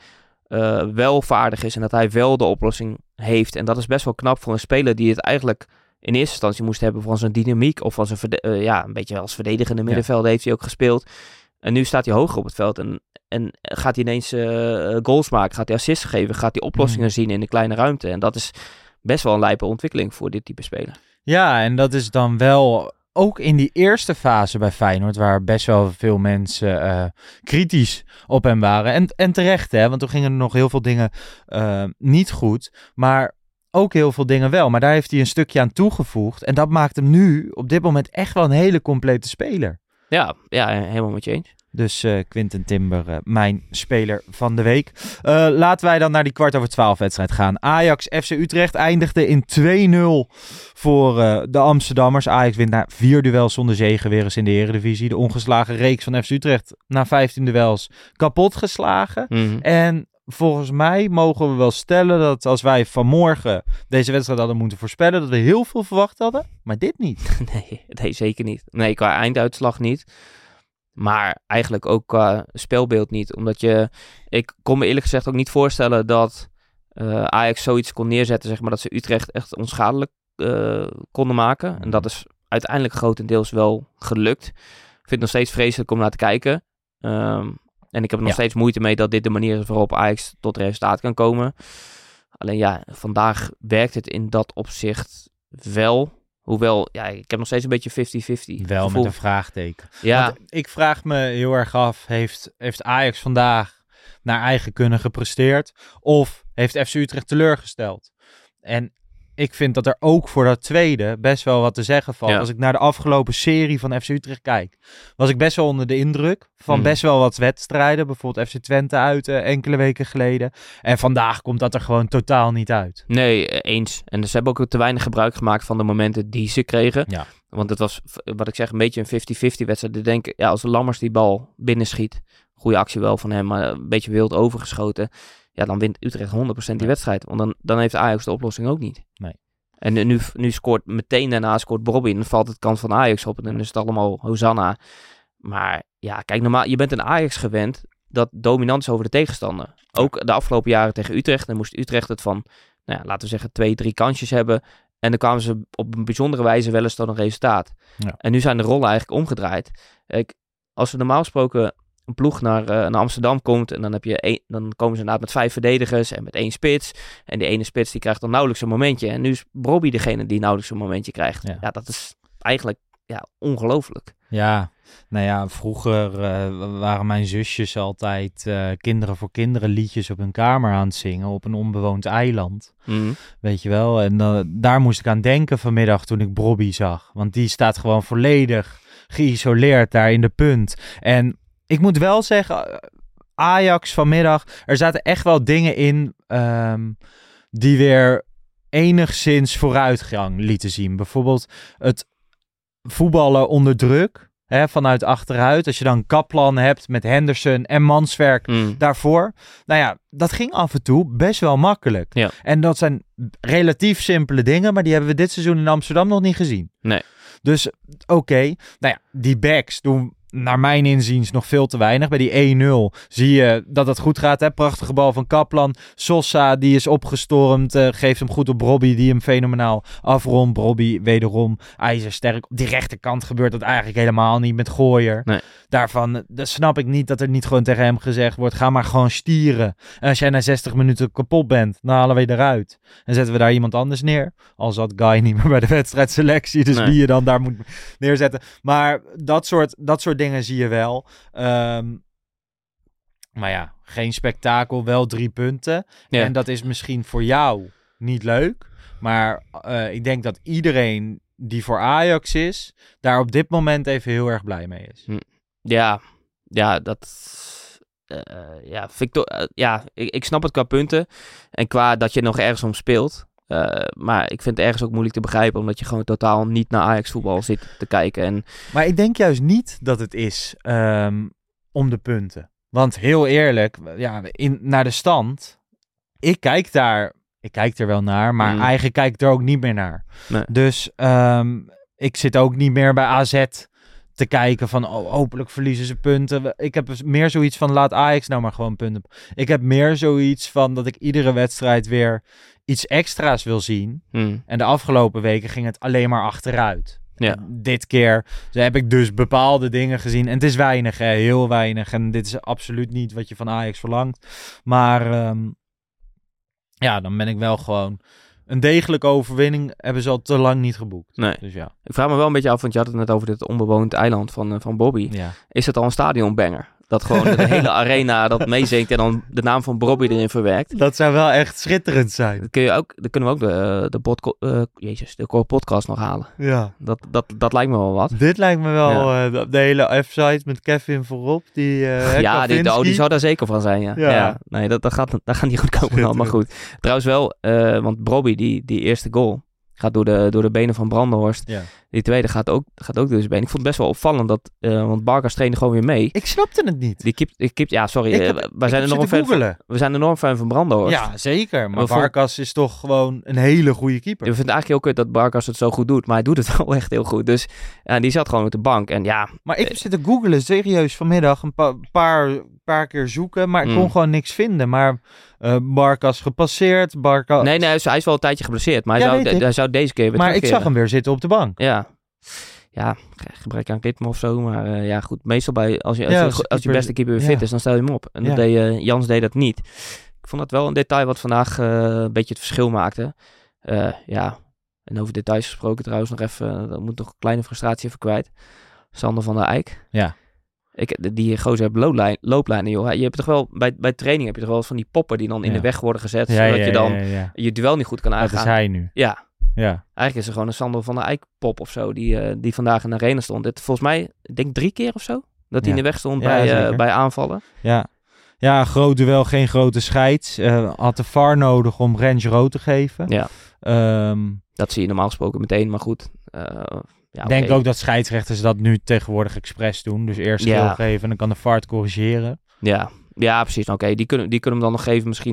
wel vaardig is en dat hij wel de oplossing heeft. En dat is best wel knap voor een speler die het eigenlijk in eerste instantie moest hebben van zijn dynamiek of van zijn een beetje als verdedigende middenvelder heeft hij ook gespeeld. En nu staat hij hoger op het veld en gaat hij ineens goals maken, gaat hij assists geven, gaat hij oplossingen zien in de kleine ruimte. En dat is best wel een lijpe ontwikkeling voor dit type speler. Ja, en dat is dan wel ook in die eerste fase bij Feyenoord, waar best wel veel mensen kritisch op hem waren. En terecht, hè, want toen gingen er nog heel veel dingen niet goed, maar ook heel veel dingen wel. Maar daar heeft hij een stukje aan toegevoegd. En dat maakt hem nu op dit moment echt wel een hele complete speler. Ja, helemaal met je eens. Dus Quinten Timber, mijn speler van de week. Laten wij dan naar die 11:15 wedstrijd gaan. Ajax FC Utrecht eindigde in 2-0 voor de Amsterdammers. Ajax wint na 4 duels zonder zege weer eens in de Eredivisie. De ongeslagen reeks van FC Utrecht na 15 duels kapot geslagen. En volgens mij mogen we wel stellen dat als wij vanmorgen deze wedstrijd hadden moeten voorspellen, dat we heel veel verwacht hadden, maar dit niet. Nee, zeker niet. Nee, qua einduitslag niet. Maar eigenlijk ook qua spelbeeld niet. Omdat ik kon me eerlijk gezegd ook niet voorstellen dat Ajax zoiets kon neerzetten, zeg maar, dat ze Utrecht echt onschadelijk konden maken. En dat is uiteindelijk grotendeels wel gelukt. Ik vind het nog steeds vreselijk om naar te kijken. En ik heb er nog steeds moeite mee dat dit de manier is waarop Ajax tot resultaat kan komen. Alleen vandaag werkt het in dat opzicht wel. Hoewel, ik heb nog steeds een beetje 50-50 wel gevoel. Met een vraagteken. Ja. Want ik vraag me heel erg af, heeft Ajax vandaag naar eigen kunnen gepresteerd? Of heeft FC Utrecht teleurgesteld? En ik vind dat er ook voor dat tweede best wel wat te zeggen valt. Als ik naar de afgelopen serie van FC Utrecht kijk, was ik best wel onder de indruk van best wel wat wedstrijden. Bijvoorbeeld FC Twente uit enkele weken geleden. En vandaag komt dat er gewoon totaal niet uit. Nee, eens. En ze hebben ook te weinig gebruik gemaakt van de momenten die ze kregen. Ja. Want het was, wat ik zeg, een beetje een 50-50 wedstrijd. Ik denk, als Lammers die bal binnenschiet, goede actie wel van hem, maar een beetje wild overgeschoten. Ja, dan wint Utrecht 100% die wedstrijd. Want dan heeft Ajax de oplossing ook niet. Nee. En nu scoort meteen daarna Bobby. En dan valt het kant van Ajax op. En dan is het allemaal Hosanna. Maar ja, kijk, normaal, je bent een Ajax gewend dat dominant is over de tegenstander. Ook de afgelopen jaren tegen Utrecht. Dan moest Utrecht het van, laten we zeggen, 2-3 kansjes hebben. En dan kwamen ze op een bijzondere wijze wel eens tot een resultaat. Ja. En nu zijn de rollen eigenlijk omgedraaid. Als we normaal gesproken een ploeg naar Amsterdam komt en dan komen ze inderdaad met 5 verdedigers en met 1 spits. En die ene spits die krijgt dan nauwelijks een momentje. En nu is Bobby degene die nauwelijks een momentje krijgt. Ja, dat is eigenlijk ongelooflijk. Ja, nou ja, vroeger waren mijn zusjes altijd kinderen voor kinderen liedjes op hun kamer aan het zingen op een onbewoond eiland. Weet je wel? En daar moest ik aan denken vanmiddag toen ik Bobby zag. Want die staat gewoon volledig geïsoleerd daar in de punt. En ik moet wel zeggen, Ajax vanmiddag, er zaten echt wel dingen in die weer enigszins vooruitgang lieten zien. Bijvoorbeeld het voetballen onder druk, vanuit achteruit. Als je dan Kaplan hebt met Henderson en Manswerk daarvoor. Nou ja, dat ging af en toe best wel makkelijk. Ja. En dat zijn relatief simpele dingen, maar die hebben we dit seizoen in Amsterdam nog niet gezien. Nee. Dus oké. Nou ja, die backs doen naar mijn inziens nog veel te weinig. Bij die 1-0 zie je dat het goed gaat. Hè? Prachtige bal van Kaplan. Sosa, die is opgestormd. Geeft hem goed op Bobby, die hem fenomenaal afrondt. Bobby wederom ijzersterk. Op die rechterkant gebeurt dat eigenlijk helemaal niet met Gooier. Nee. Daarvan snap ik niet dat er niet gewoon tegen hem gezegd wordt, ga maar gewoon stieren. En als jij na 60 minuten kapot bent, dan halen we je eruit. En zetten we daar iemand anders neer. Al zat Guy niet meer bij de wedstrijdselectie. Dus wie je dan daar moet neerzetten. Maar dat soort dingen zie je wel. Maar ja, geen spektakel, wel 3 punten. Ja. En dat is misschien voor jou niet leuk. Maar ik denk dat iedereen die voor Ajax is, daar op dit moment even heel erg blij mee is. Ja, dat... ik snap het qua punten. En qua dat je nog ergens om speelt. Maar ik vind het ergens ook moeilijk te begrijpen, omdat je gewoon totaal niet naar Ajax voetbal zit te kijken. Maar ik denk juist niet dat het is om de punten. Want heel eerlijk, naar de stand, ik kijk er wel naar, maar eigenlijk kijk ik er ook niet meer naar. Nee. Dus ik zit ook niet meer bij AZ te kijken van, hopelijk verliezen ze punten. Ik heb meer zoiets van, laat Ajax nou maar gewoon punten. Ik heb meer zoiets van dat ik iedere wedstrijd weer iets extra's wil zien. En de afgelopen weken ging het alleen maar achteruit. Ja. Dit keer heb ik dus bepaalde dingen gezien. En het is weinig, heel weinig. En dit is absoluut niet wat je van Ajax verlangt. Maar dan ben ik wel gewoon... Een degelijke overwinning hebben ze al te lang niet geboekt. Nee. Dus ja. Ik vraag me wel een beetje af, want je had het net over dit onbewoond eiland van Bobby. Ja. Is het al een stadionbanger? Dat gewoon de hele arena dat meezingt en dan de naam van Bobby erin verwerkt. Dat zou wel echt schitterend zijn. Dan kunnen we ook de podcast nog halen. Ja. Dat lijkt me wel wat. Dit lijkt me wel de hele F-site met Kevin voorop. Die zou daar zeker van zijn. Ja. Nee, dat gaat niet goed komen dan, maar goed. Trouwens wel, want Bobby, die eerste goal, gaat door de benen van Brandenhorst. Ja. Die tweede gaat ook door zijn benen. Ik vond het best wel opvallend dat... want Barkas trainde gewoon weer mee. Ik snapte het niet. We zijn enorm fan van Brandenhorst. Ja, zeker. Maar Barkas is toch gewoon een hele goede keeper. Ik vind het eigenlijk heel kut dat Barkas het zo goed doet. Maar hij doet het wel echt heel goed. Dus die zat gewoon op de bank. En ja... Maar ik heb zitten googlen serieus vanmiddag. Een paar keer zoeken. Maar ik kon gewoon niks vinden. Maar... Barkas gepasseerd. Nee, hij is wel een tijdje geblesseerd. Maar hij zou deze keer weer Maar ik zag hem weer zitten op de bank. Ja, gebrek aan ritme of zo. Maar goed, meestal als je beste keeper weer fit is, dan stel je hem op. En Jans deed dat niet. Ik vond dat wel een detail wat vandaag een beetje het verschil maakte. En over details gesproken trouwens nog even, dat moet nog een kleine frustratie even kwijt. Sander van der Eyck. Ja. Die gozer heeft looplijnen, joh. Je hebt toch wel, bij training heb je toch wel eens van die poppen die dan in de weg worden gezet, zodat je dan je duel niet goed kan aangaan. Dat is hij nu. Ja, Ja. Eigenlijk is er gewoon een Sander van der Eyck pop of zo, die vandaag in de arena stond. Dit volgens mij, ik denk 3 keer of zo, dat hij in de weg stond bij aanvallen. Ja, groot duel, geen grote scheids. Had de VAR nodig om Rens rood te geven. Ja. Dat zie je normaal gesproken meteen, maar goed. Ik denk ook dat scheidsrechters dat nu tegenwoordig expres doen. Dus eerst geel geven en dan kan de VAR het corrigeren. Ja, precies. Oké, die kunnen hem dan nog geven. Misschien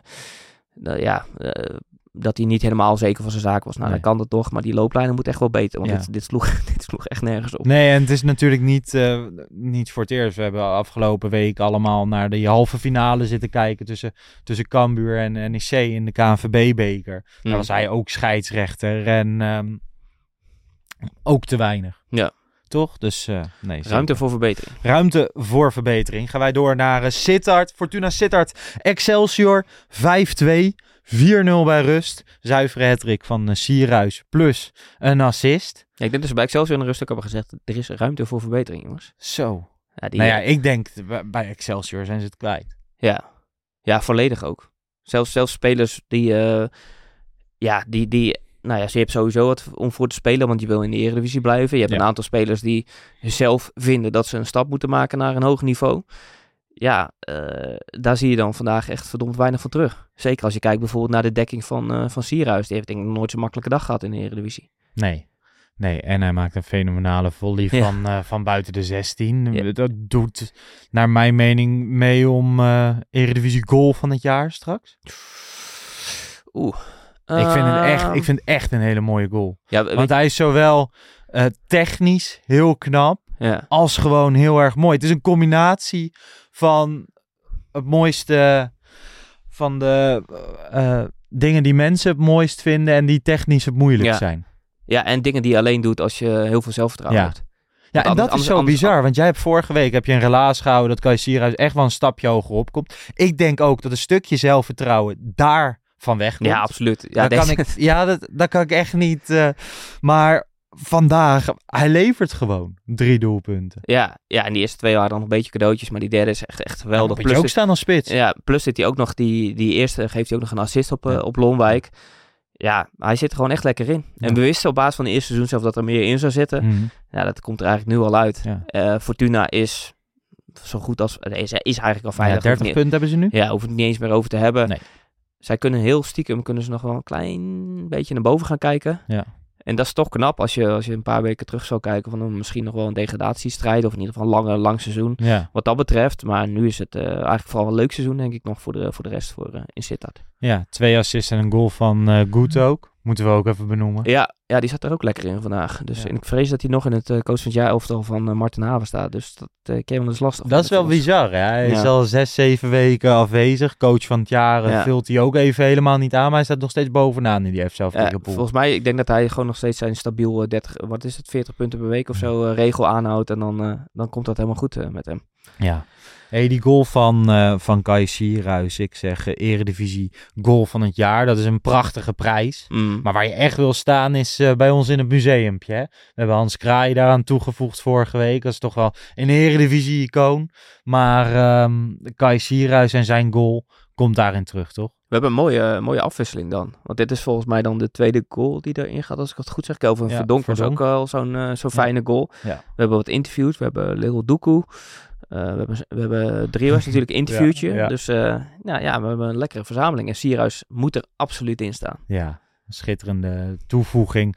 dat hij niet helemaal zeker van zijn zaak was. Nou, dan kan dat toch. Maar die looplijnen moet echt wel beter. Want dit sloeg echt nergens op. Nee, en het is natuurlijk niet voor het eerst. We hebben afgelopen week allemaal naar de halve finale zitten kijken tussen Cambuur en NEC in de KNVB-beker. Daar was hij ook scheidsrechter en ook te weinig. Ja. Toch? Dus nee. Ruimte voor verbetering. Ruimte voor verbetering. Gaan wij door naar Sittard. Fortuna Sittard. Excelsior 5-2. 4-0 bij rust. Zuivere hattrick van Sierhuis plus een assist. Ja, ik denk dat ze bij Excelsior in de rust ook hebben gezegd, er is ruimte voor verbetering, jongens. Zo. Ja, ik denk bij Excelsior zijn ze het kwijt. Ja, volledig ook. Zelfs spelers die nou ja, je hebt sowieso wat om voor te spelen, want je wil in de Eredivisie blijven. Je hebt een aantal spelers die zelf vinden dat ze een stap moeten maken naar een hoog niveau. Ja, daar zie je dan vandaag echt verdomd weinig van terug. Zeker als je kijkt bijvoorbeeld naar de dekking van Sierhuis. Die heeft denk ik nog nooit zo'n makkelijke dag gehad in de Eredivisie. Nee, en hij maakt een fenomenale volley van buiten de 16. Ja. Dat doet naar mijn mening mee om Eredivisie goal van het jaar straks. Ik vind het echt een hele mooie goal. Ja, want hij is zowel technisch heel knap, als gewoon heel erg mooi. Het is een combinatie van het mooiste van de dingen die mensen het mooist vinden en die technisch het moeilijk zijn. Ja, en dingen die je alleen doet als je heel veel zelfvertrouwen hebt. Ja, en dat is zo bizar, want jij hebt vorige week een relaas gehouden dat Kai Sierhuis echt wel een stapje hoger opkomt. Ik denk ook dat een stukje zelfvertrouwen daar van weg komt. Ja, absoluut. Ja, dat kan ik echt niet. Maar vandaag, hij levert gewoon 3 doelpunten. Ja, en die eerste 2 waren dan nog een beetje cadeautjes, maar die derde is echt geweldig. Plus ook staan als spits. Ja, plus zit hij ook nog, die eerste geeft hij ook nog een assist op Lonwijk. Ja, hij zit er gewoon echt lekker in. En we wisten op basis van het eerste seizoen zelf dat er meer in zou zitten. Mm-hmm. Ja, dat komt er eigenlijk nu al uit. Ja. Fortuna is zo goed als... Is eigenlijk al veilig. 30 punten hebben ze nu. Ja, hoeven het niet eens meer over te hebben. Nee. Zij kunnen heel stiekem, kunnen ze nog wel een klein beetje naar boven gaan kijken. Ja. En dat is toch knap als je een paar weken terug zou kijken van misschien nog wel een degradatiestrijd of in ieder geval een lang seizoen. Ja. Wat dat betreft. Maar nu is het eigenlijk vooral een leuk seizoen denk ik nog voor de rest in Sittard. Ja, 2 assists en een goal van Goed ook. Moeten we ook even benoemen. Ja, die zat er ook lekker in vandaag. Dus en ik vrees dat hij nog in het coach van het jaar elftal van Martin Haven staat. Dus dat kan wel eens lastig. Dat is wel bizar. Hè? Hij is al 6-7 weken afwezig. Coach van het jaar vult hij ook even helemaal niet aan. Maar hij staat nog steeds bovenaan in die heeft zelf volgens mij, ik denk dat hij gewoon nog steeds zijn stabiel 40 punten per week of zo regel aanhoudt. En dan komt dat helemaal goed met hem. Ja. Hey, die goal van Kai Sierhuis, ik zeg Eredivisie goal van het jaar. Dat is een prachtige prijs. Maar waar je echt wil staan is bij ons in het museumpje. Hè? We hebben Hans Kraai daaraan toegevoegd vorige week. Dat is toch wel een Eredivisie-icoon. Maar Kai Sierhuis en zijn goal komt daarin terug, toch? We hebben een mooie afwisseling dan. Want dit is volgens mij dan de tweede goal die erin gaat, als ik het goed zeg. Kelvin Verdonk was ook al zo'n fijne goal. Ja. We hebben wat interviews. We hebben Lil Doekoe. We hebben Driehuis natuurlijk een interviewtje. Ja. Dus we hebben een lekkere verzameling. En Sierhuis moet er absoluut in staan. Ja, een schitterende toevoeging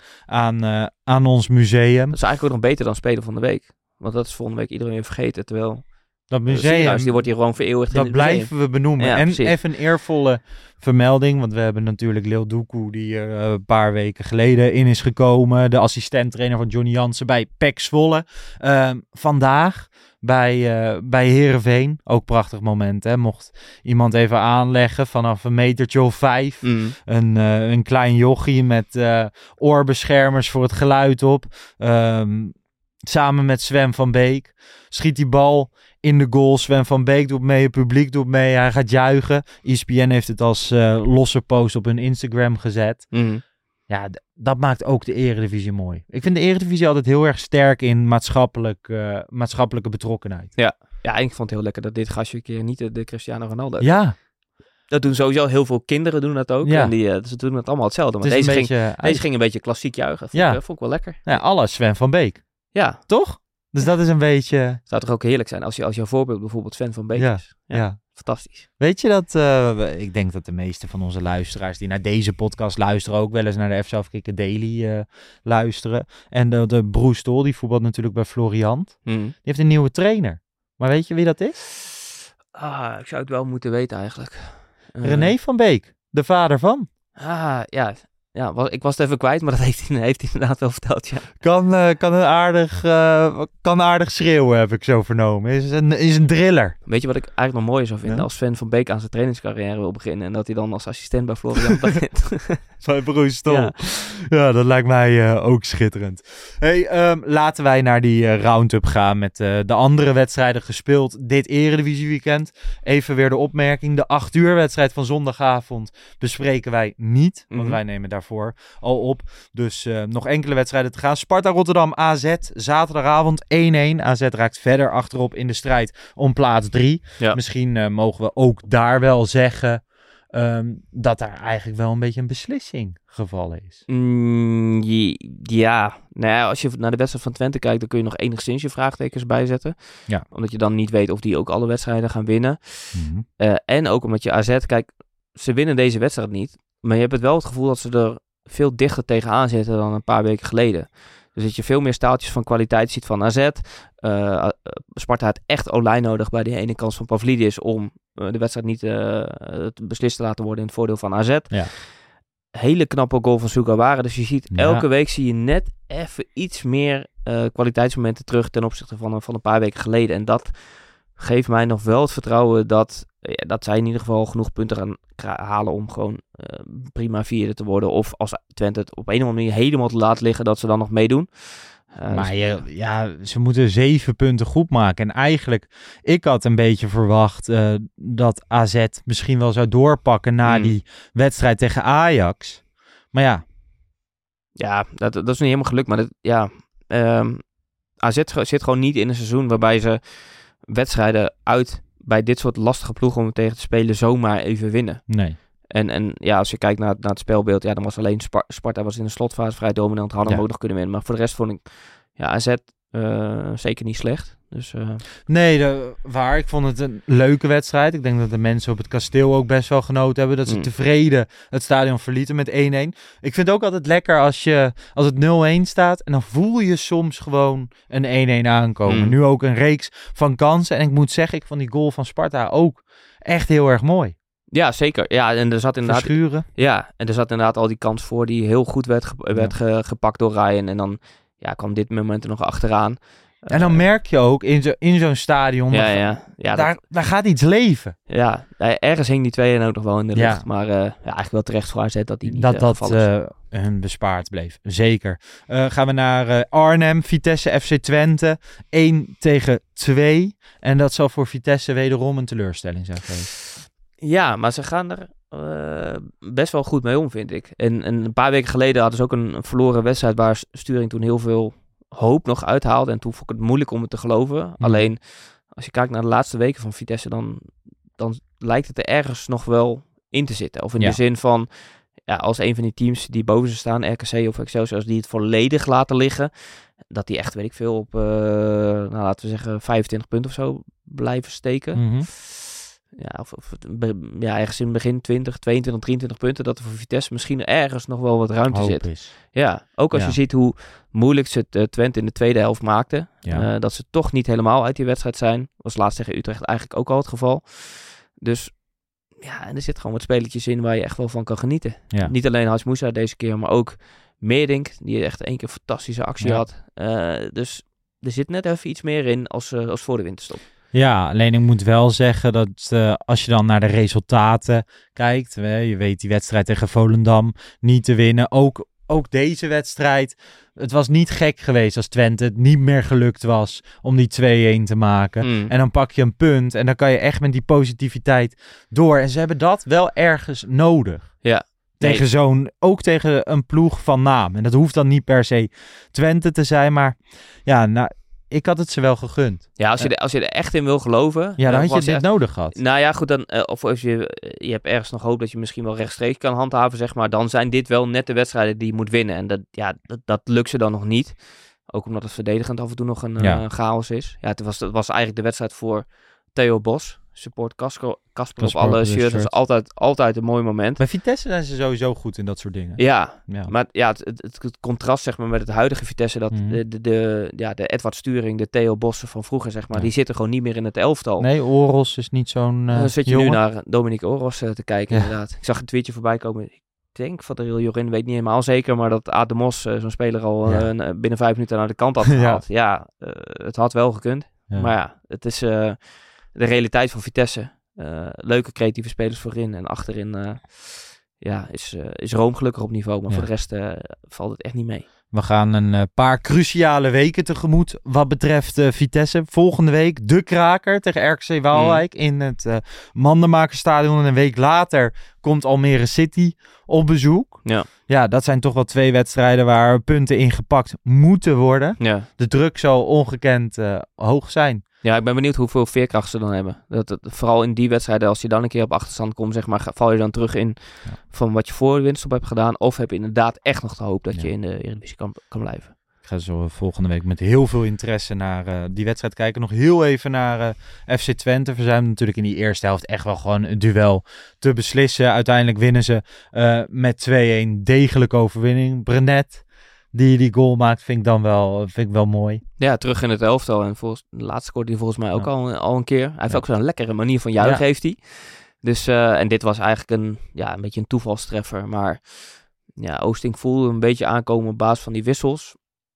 aan ons museum. Dat is eigenlijk ook nog beter dan Speler van de Week. Want dat is volgende week iedereen weer vergeten. Terwijl dat museum, Sierhuis, die wordt hier gewoon vereeuwigd. Dat blijven we benoemen. Ja, en precies. Even een eervolle vermelding. Want we hebben natuurlijk Lil Doekoe die er een paar weken geleden in is gekomen. De assistent-trainer van Johnny Jansen bij PEC Zwolle. Vandaag bij Heerenveen. Ook prachtig moment. Hè? Mocht iemand even aanleggen vanaf een metertje of 5. Een klein jochie met oorbeschermers voor het geluid op. Samen met Sven van Beek. Schiet die bal in de goal. Sven van Beek doet mee. Het publiek doet mee. Hij gaat juichen. ESPN heeft het als losse post op hun Instagram gezet. Ja, dat maakt ook de Eredivisie mooi. Ik vind de Eredivisie altijd heel erg sterk in maatschappelijke betrokkenheid. Ja, ik vond het heel lekker dat dit gastje een keer niet de Cristiano Ronaldo. Ja. Dat doen sowieso heel veel kinderen doen dat ook. Ja. En ze doen het allemaal hetzelfde. Maar Het is deze ging een beetje klassiek juichen. Vond ik wel lekker. Ja, alles Sven van Beek. Ja. Toch? Dus dat is een beetje... Zou toch ook heerlijk zijn als jouw voorbeeld bijvoorbeeld Sven van Beek is. Ja. Fantastisch. Weet je dat... ik denk dat de meeste van onze luisteraars die naar deze podcast luisteren ook wel eens naar de FC Afkikken Daily luisteren. En de Broes Stol, die voetbalt natuurlijk bij Floriant. Die heeft een nieuwe trainer. Maar weet je wie dat is? Ik zou het wel moeten weten eigenlijk. René van Beek, de vader van. Ik was het even kwijt, maar dat heeft hij inderdaad wel verteld, ja. Kan aardig schreeuwen, heb ik zo vernomen. Is een driller. Weet je wat ik eigenlijk nog mooier zou vinden? Ja? Als Sven van Beek aan zijn trainingscarrière wil beginnen en dat hij dan als assistent bij Florian begint. Bij Broes Stol. Ja, dat lijkt mij ook schitterend. Hey, laten wij naar die round-up gaan met de andere wedstrijden gespeeld dit Eredivisie weekend. Even weer de opmerking. De 8 uur wedstrijd van zondagavond bespreken wij niet, want wij nemen daarvoor al op. Dus nog enkele wedstrijden te gaan. Sparta Rotterdam AZ, zaterdagavond 1-1. AZ raakt verder achterop in de strijd om plaats 3. Ja. Misschien mogen we ook daar wel zeggen dat daar eigenlijk wel een beetje een beslissing gevallen is. Als je naar de wedstrijd van Twente kijkt, dan kun je nog enigszins je vraagtekens bijzetten. Ja. Omdat je dan niet weet of die ook alle wedstrijden gaan winnen. En ook omdat je AZ, kijk, ze winnen deze wedstrijd niet. Maar je hebt wel het gevoel dat ze er veel dichter tegenaan zitten dan een paar weken geleden. Dus dat je veel meer staaltjes van kwaliteit ziet van AZ. Sparta had echt Olij nodig bij die ene kans van Pavlidis om de wedstrijd niet beslist te laten worden in het voordeel van AZ. Ja. Hele knappe goal van Sugawara. Dus je ziet elke week zie je net even iets meer kwaliteitsmomenten terug ten opzichte van een paar weken geleden. En dat geeft mij nog wel het vertrouwen dat zij in ieder geval genoeg punten gaan halen om gewoon prima vierde te worden. Of als Twente het op een of andere manier helemaal te laat liggen, dat ze dan nog meedoen. Maar ze moeten 7 punten goed maken. En eigenlijk, ik had een beetje verwacht dat AZ misschien wel zou doorpakken na die wedstrijd tegen Ajax. Maar ja. Ja, dat is niet helemaal gelukt. Maar AZ zit gewoon niet in een seizoen waarbij ze wedstrijden uit bij dit soort lastige ploegen om tegen te spelen zomaar even winnen. Nee. En als je kijkt naar het spelbeeld, dan was alleen Sparta was in de slotfase vrij dominant, hadden hem ook nog kunnen winnen. Maar voor de rest vond ik AZ zeker niet slecht. Dus, Nee, waar. Ik vond het een leuke wedstrijd. Ik denk dat de mensen op het kasteel ook best wel genoten hebben. Dat ze tevreden het stadion verlieten met 1-1. Ik vind het ook altijd lekker als het 0-1 staat. En dan voel je soms gewoon een 1-1 aankomen. Nu ook een reeks van kansen. En ik moet zeggen, ik vond die goal van Sparta ook echt heel erg mooi. Ja, zeker. Ja, en er zat inderdaad... Verschuren. Ja, en er zat inderdaad al die kans voor die heel goed werd gepakt door Ryan. En dan kwam dit moment er nog achteraan. En dan merk je ook in zo'n stadion, daar gaat iets leven. Ja, ergens hing die 2-1 ook nog wel in de lucht. Maar eigenlijk wel terecht voor AZ dat die niet hun bespaard bleef. Zeker. Gaan we naar Arnhem, Vitesse FC Twente. 1-2. En dat zal voor Vitesse wederom een teleurstelling zijn geweest. Ja, maar ze gaan er best wel goed mee om, vind ik. En een paar weken geleden hadden ze ook een verloren wedstrijd waar Sturing toen heel veel hoop nog uithaalde. En toen vond ik het moeilijk om het te geloven. Alleen, als je kijkt naar de laatste weken van Vitesse, dan lijkt het er ergens nog wel in te zitten. Of in de zin van, als een van die teams die boven ze staan, RKC of Excelsior, als die het volledig laten liggen, dat die echt, weet ik veel, op, laten we zeggen, 25 punten of zo blijven steken. Ergens in het begin 20, 22, 23 punten, dat er voor Vitesse misschien ergens nog wel wat ruimte zit. Is. Ja, ook als je ziet hoe moeilijk ze het Twente in de tweede helft maakten. Dat ze toch niet helemaal uit die wedstrijd zijn. Was laatst tegen Utrecht eigenlijk ook al het geval. Dus en er zit gewoon wat spelertjes in waar je echt wel van kan genieten. Ja. Niet alleen Haj Moussa deze keer, maar ook Meerdink, die echt 1 keer een fantastische actie had. Dus er zit net even iets meer in als voor de winterstop. Ja, alleen ik moet wel zeggen dat als je dan naar de resultaten kijkt, je weet die wedstrijd tegen Volendam niet te winnen. Ook deze wedstrijd, het was niet gek geweest als Twente het niet meer gelukt was om die 2-1 te maken. En dan pak je een punt en dan kan je echt met die positiviteit door. En ze hebben dat wel ergens nodig. Ja. Ook tegen een ploeg van naam. En dat hoeft dan niet per se Twente te zijn, maar ik had het ze wel gegund. Ja, als je er echt in wil geloven... Ja, dan had je dit nodig gehad. Nou ja, goed, dan, of als je hebt ergens nog hoop dat je misschien wel rechtstreeks kan handhaven, zeg maar. Dan zijn dit wel net de wedstrijden die je moet winnen. En dat lukt ze dan nog niet. Ook omdat het verdedigend af en toe nog een chaos is. Ja, het was eigenlijk de wedstrijd voor Theo Bos. Support Kasper op alle shirts. Dat is altijd een mooi moment. Bij Vitesse zijn ze sowieso goed in dat soort dingen. Ja. Maar ja, het contrast zeg maar met het huidige Vitesse, dat de Edward Sturing, de Theo Bossen van vroeger, zeg maar, die zitten gewoon niet meer in het elftal. Nee, Oros is niet zo'n Dan zit je jongen. nu naar Dominique Oros te kijken, inderdaad. Ik zag een tweetje voorbij komen. Ik denk van de Real Jorin, weet niet helemaal zeker, maar dat Ademos, zo'n speler, al binnen 5 minuten naar de kant had gehaald. Het had wel gekund. Ja. Maar ja, het is de realiteit van Vitesse. Leuke creatieve spelers voorin en achterin is Rome gelukkig op niveau. Maar voor de rest valt het echt niet mee. We gaan een paar cruciale weken tegemoet wat betreft Vitesse. Volgende week de kraker tegen RKC Waalwijk in het Mandenmakerstadion. En een week later komt Almere City op bezoek. Ja, dat zijn toch wel 2 wedstrijden waar punten in gepakt moeten worden. Ja. De druk zal ongekend hoog zijn. Ja, ik ben benieuwd hoeveel veerkracht ze dan hebben. Vooral in die wedstrijden, als je dan een keer op achterstand komt, zeg maar, val je dan terug in van wat je voor de winterstop hebt gedaan. Of heb je inderdaad echt nog de hoop dat je in de Eredivisie kan blijven. Ik ga zo volgende week met heel veel interesse naar die wedstrijd kijken. Nog heel even naar FC Twente. Verzuimde natuurlijk in die eerste helft echt wel gewoon een duel te beslissen. Uiteindelijk winnen ze met 2-1. Degelijke overwinning. Brenet, die goal maakt, vind ik wel mooi. Ja, terug in het elftal. En de laatste scoorde hij volgens mij ook al een keer. Hij heeft ook zo'n lekkere manier van juichen, heeft hij. Dus, en dit was eigenlijk een beetje een toevalstreffer. Maar Oosting voelde een beetje aankomen op basis van die wissels.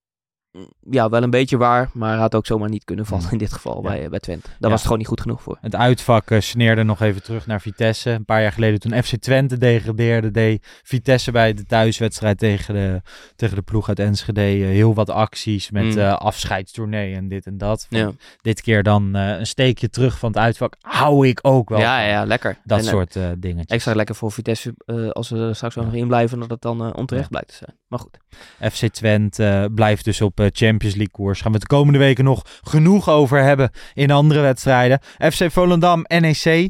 Ja, wel een beetje waar, maar hij had ook zomaar niet kunnen vallen in dit geval bij Twente. Daar was het gewoon niet goed genoeg voor. Het uitvak sneerde nog even terug naar Vitesse. Een paar jaar geleden toen FC Twente degradeerde, deed Vitesse bij de thuiswedstrijd tegen de ploeg uit Enschede heel wat acties met afscheidstournee en dit en dat. Dit keer dan een steekje terug van het uitvak. Hou ik ook wel. Ja, lekker. Dat soort dingetjes. Extra lekker voor Vitesse als we er straks wel nog in blijven, dat het dan onterecht blijkt te zijn. Maar goed. FC Twente blijft dus op Champions League koers. Gaan we de komende weken nog genoeg over hebben in andere wedstrijden. FC Volendam, NEC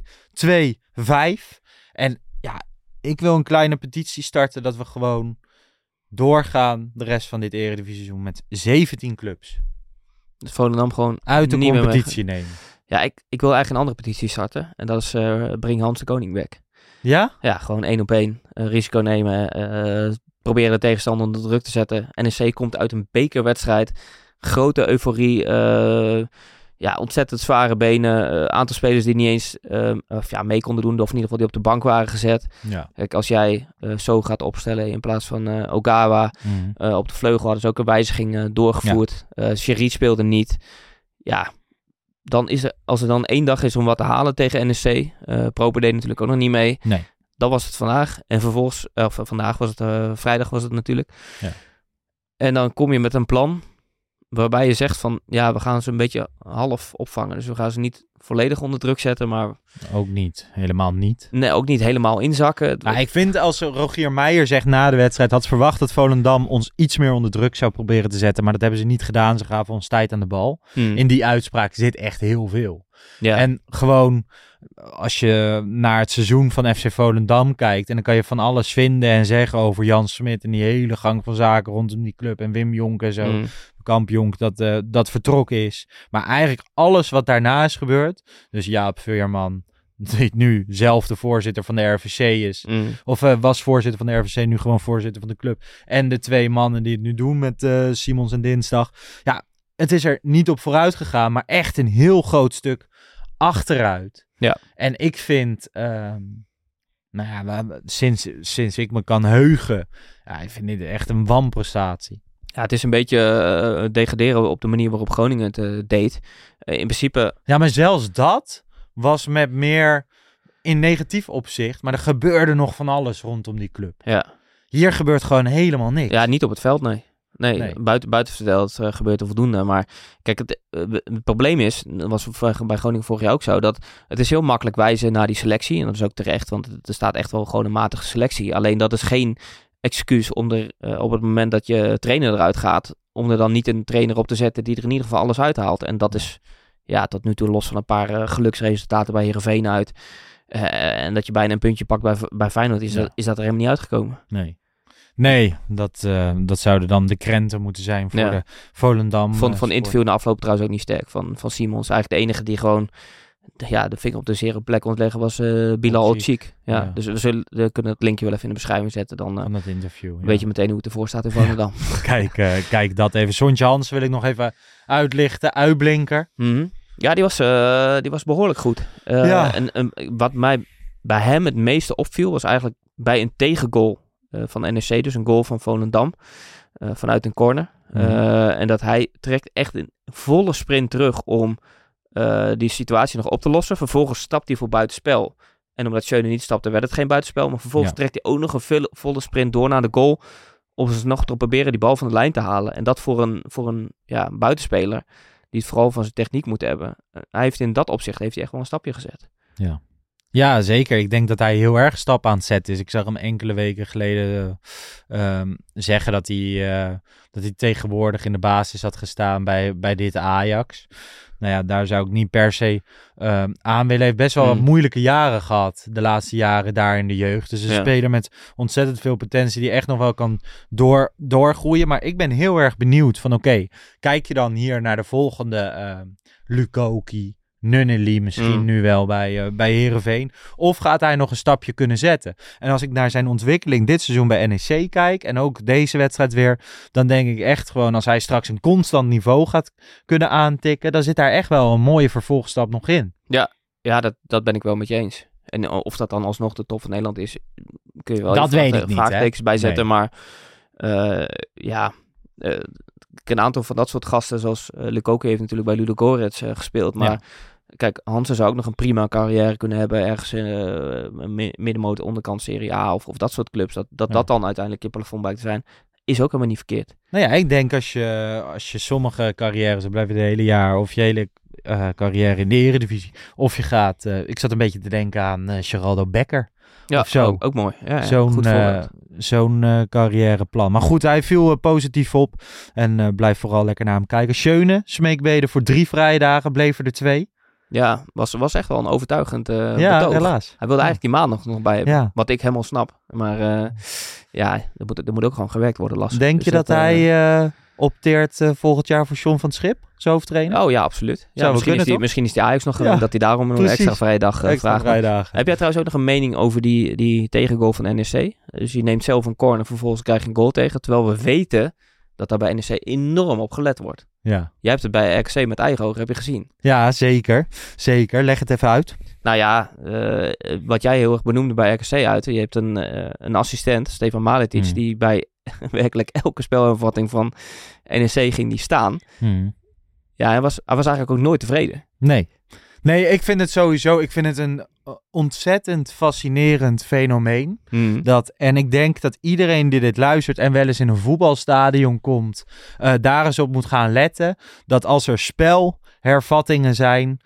2-5. En ja, ik wil een kleine petitie starten dat we gewoon doorgaan de rest van dit Eredivisie-seizoen met 17 clubs. Dus Volendam gewoon uit de competitie nemen. Ja, ik wil eigenlijk een andere petitie starten. En dat is breng Hans de Koning weg. Ja? Ja, gewoon 1-op-1. Risico nemen. Proberen de tegenstander onder druk te zetten. NEC komt uit een bekerwedstrijd. Grote euforie. Ontzettend zware benen. Aantal spelers die niet eens mee konden doen. Of in ieder geval die op de bank waren gezet. Ja. Kijk, als jij zo gaat opstellen in plaats van Ogawa. Op de vleugel hadden ze ook een wijziging doorgevoerd. Sherry speelde niet. Ja, dan is als er dan 1 dag is om wat te halen tegen NEC. Proper deed natuurlijk ook nog niet mee. Nee. Dat was het vandaag. En vervolgens, vandaag was het, vrijdag was het natuurlijk. Ja. En dan kom je met een plan waarbij je zegt van, we gaan ze een beetje half opvangen. Dus we gaan ze niet volledig onder druk zetten, maar... Ook niet, helemaal niet. Nee, ook niet helemaal inzakken. Nou, ik vind als Rogier Meijer zegt na de wedstrijd, had verwacht dat Volendam ons iets meer onder druk zou proberen te zetten. Maar dat hebben ze niet gedaan. Ze gaven ons tijd aan de bal. In die uitspraak zit echt heel veel. Ja. En gewoon, als je naar het seizoen van FC Volendam kijkt, en dan kan je van alles vinden en zeggen over Jan Smit en die hele gang van zaken rondom die club en Wim Jonk en zo. Kampjonk dat vertrokken is. Maar eigenlijk alles wat daarna is gebeurd. Dus Jaap Veerman, die nu zelf de voorzitter van de RVC is. Of was voorzitter van de RVC, nu gewoon voorzitter van de club. En de 2 mannen die het nu doen met Simons en Dinsdag. Ja, het is er niet op vooruit gegaan, maar echt een heel groot stuk achteruit. Ja. En ik vind, sinds ik me kan heugen, ik vind dit echt een wanprestatie. Ja, het is een beetje degraderen op de manier waarop Groningen het deed. In principe... Ja, maar zelfs dat was met meer in negatief opzicht. Maar er gebeurde nog van alles rondom die club. Ja. Hier gebeurt gewoon helemaal niks. Ja, niet op het veld, nee. Nee. Buiten verteld gebeurt er voldoende. Maar kijk, het probleem is, dat was bij Groningen vorig jaar ook zo, dat het is heel makkelijk wijzen naar die selectie. En dat is ook terecht, want er staat echt wel gewoon een matige selectie. Alleen dat is geen excuus om er op het moment dat je trainer eruit gaat, om er dan niet een trainer op te zetten die er in ieder geval alles uithaalt. En dat is tot nu toe los van een paar geluksresultaten bij Heerenveen uit. En dat je bijna een puntje pakt bij Feyenoord, is dat er helemaal niet uitgekomen. Nee, dat zouden dan de krenten moeten zijn voor de Volendam. Van interview na afloop trouwens ook niet sterk van Simons. Eigenlijk de enige die gewoon de vinger op de zere plek kon leggen was Bilal Otschik. Ja. Dus we kunnen het linkje wel even in de beschrijving zetten. Dan van dat interview. Weet je meteen hoe het ervoor staat in Volendam. Kijk dat even. Sontje Hans wil ik nog even uitlichten. Uitblinker. Mm-hmm. Ja, die was behoorlijk goed. En wat mij bij hem het meeste opviel was eigenlijk bij een tegengoal van NEC. Dus een goal van Volendam vanuit een corner. En dat hij trekt echt een volle sprint terug om die situatie nog op te lossen. Vervolgens stapt hij voor buitenspel. En omdat Schöne niet stapte, werd het geen buitenspel. Maar vervolgens trekt hij ook nog een volle sprint door naar de goal. Om ze nog te proberen die bal van de lijn te halen. En dat voor een buitenspeler die het vooral van zijn techniek moet hebben. Hij heeft in dat opzicht echt wel een stapje gezet. Ja, zeker. Ik denk dat hij heel erg stap aan het zetten is. Ik zag hem enkele weken geleden zeggen dat hij tegenwoordig in de basis had gestaan bij dit Ajax. Nou ja, daar zou ik niet per se aan willen. Hij heeft best wel wat moeilijke jaren gehad, de laatste jaren daar in de jeugd. Dus een speler met ontzettend veel potentie die echt nog wel kan doorgroeien. Maar ik ben heel erg benieuwd van oké, kijk je dan hier naar de volgende Lukoki, Nunnely misschien nu wel bij Heerenveen. Of gaat hij nog een stapje kunnen zetten? En als ik naar zijn ontwikkeling dit seizoen bij NEC kijk en ook deze wedstrijd weer, dan denk ik echt gewoon als hij straks een constant niveau gaat kunnen aantikken, dan zit daar echt wel een mooie vervolgstap nog in. Ja, dat ben ik wel met je eens. En of dat dan alsnog de top van Nederland is, kun je wel dat weet ik niet, vraagtekens bijzetten. Nee. Maar een aantal van dat soort gasten, zoals Lukoki heeft natuurlijk bij Ludogorets gespeeld, maar kijk, Hansen zou ook nog een prima carrière kunnen hebben ergens middenmoot onderkant Serie A of dat soort clubs. Dat dan uiteindelijk je plafond blijkt te zijn, is ook helemaal niet verkeerd. Nou ja, ik denk als je sommige carrières, dan blijf je het hele jaar of je hele carrière in de Eredivisie, of je gaat, ik zat een beetje te denken aan Geraldo Becker. Ja, of zo. Ook mooi. Ja, zo'n carrièreplan. Maar goed, hij viel positief op en blijf vooral lekker naar hem kijken. Schöne, smeekbeden voor 3 vrije dagen, bleef er 2. Ja, was echt wel een overtuigend betoog. Helaas. Hij wilde eigenlijk die maandag nog bij hebben, Ja. Wat ik helemaal snap. Maar er moet ook gewoon gewerkt worden, lastig. Denk je dat hij opteert volgend jaar voor John van 't Schip, zijn hoofdtrainer? Oh ja, absoluut. Ja, misschien is die Ajax nog gewend dat hij daarom een extra vrijdag vraagt. Heb jij trouwens ook nog een mening over die tegengoal van NEC? Dus je neemt zelf een corner, vervolgens krijg je een goal tegen. Terwijl we weten dat daar bij NEC enorm op gelet wordt. Ja. Jij hebt het bij RKC met eigen ogen, heb je gezien. Ja, zeker. Leg het even uit. Nou ja, wat jij heel erg benoemde bij RKC uit. Je hebt een assistent, Stefan Maletic, die bij werkelijk elke spelervatting van NEC ging die staan. Ja, hij was eigenlijk ook nooit tevreden. Nee, ik vind het sowieso, een ontzettend fascinerend fenomeen. En ik denk dat iedereen die dit luistert en wel eens in een voetbalstadion komt, daar eens op moet gaan letten. Dat als er spelhervattingen zijn,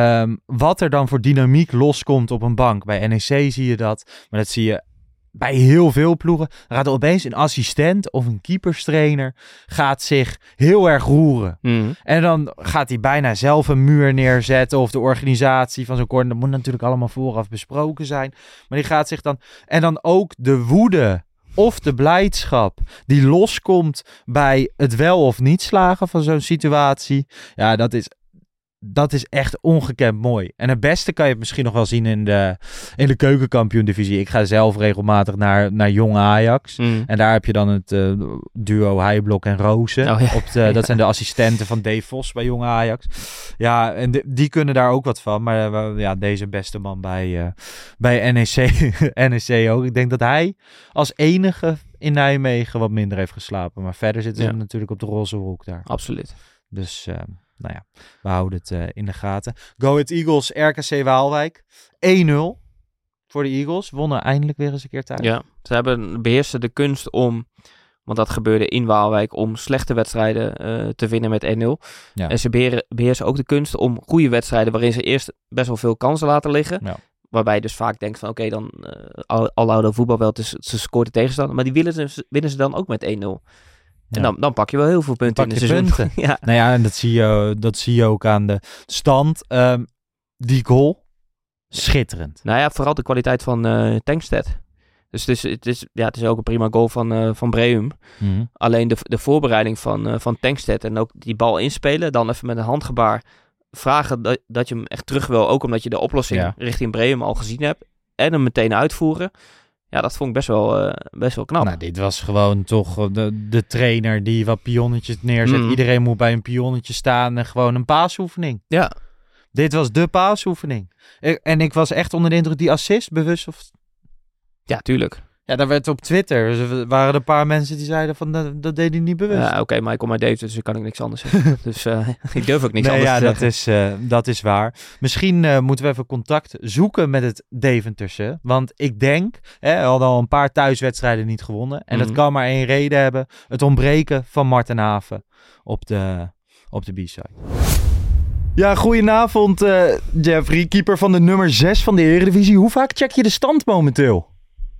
wat er dan voor dynamiek loskomt op een bank. Bij NEC zie je dat, maar dat zie je bij heel veel ploegen. Dan gaat er opeens een assistent of een keeperstrainer gaat zich heel erg roeren. En dan gaat hij bijna zelf een muur neerzetten of de organisatie van zo'n corner. Dat moet natuurlijk allemaal vooraf besproken zijn. Maar die gaat zich dan... En dan ook de woede of de blijdschap die loskomt bij het wel of niet slagen van zo'n situatie. Ja, dat is echt ongekend mooi. En het beste kan je het misschien nog wel zien in de keukenkampioen-divisie. Ik ga zelf regelmatig naar Jong Ajax. En daar heb je dan het duo Heijblok en Rozen. Dat zijn de assistenten van Dave Vos bij Jong Ajax. Ja, en die kunnen daar ook wat van. Maar deze beste man bij NEC ook. Ik denk dat hij als enige in Nijmegen wat minder heeft geslapen. Maar verder zitten ze natuurlijk op de roze wolk daar. Absoluut. Dus... we houden het in de gaten. Go Ahead Eagles, RKC Waalwijk. 1-0 voor de Eagles. Wonnen eindelijk weer eens een keer thuis. Ja, ze beheersen de kunst om, want dat gebeurde in Waalwijk, om slechte wedstrijden te winnen met 1-0. Ja. En ze beheersen ook de kunst om goede wedstrijden, waarin ze eerst best wel veel kansen laten liggen, Waarbij je dus vaak denkt van oké, dan al oude voetbal wel, ze scoort de tegenstander. Maar die winnen ze dan ook met 1-0. En dan pak je wel heel veel punten in de seizoen. Ja. Nou ja, en dat zie je ook aan de stand. Die goal, schitterend. Nou ja, vooral de kwaliteit van Tankstedt. Dus het is ook een prima goal van Breum. Mm-hmm. Alleen de voorbereiding van Tankstedt en ook die bal inspelen, dan even met een handgebaar vragen dat je hem echt terug wil, ook omdat je de oplossing richting Breum al gezien hebt. En hem meteen uitvoeren. Ja, dat vond ik best wel knap. Nou, dit was gewoon toch de trainer die wat pionnetjes neerzet. Iedereen moet bij een pionnetje staan en gewoon een paasoefening. Ja. Dit was de paasoefening. En ik was echt onder de indruk, die assist, bewust of... Ja, tuurlijk. Ja, daar werd op Twitter, er waren een paar mensen die zeiden van, dat deed hij niet bewust. Ja, oké, maar ik kom uit Deventer, dus ik kan ik niks anders zeggen. Dus ik durf ook niks anders te zeggen. Dat is waar. Misschien moeten we even contact zoeken met het Deventerse. Want ik denk, we hadden al een paar thuiswedstrijden niet gewonnen. En dat kan maar één reden hebben. Het ontbreken van Marten Haven op de B-side. Ja, goedenavond Jeffrey, keeper van de nummer 6 van de Eredivisie. Hoe vaak check je de stand momenteel?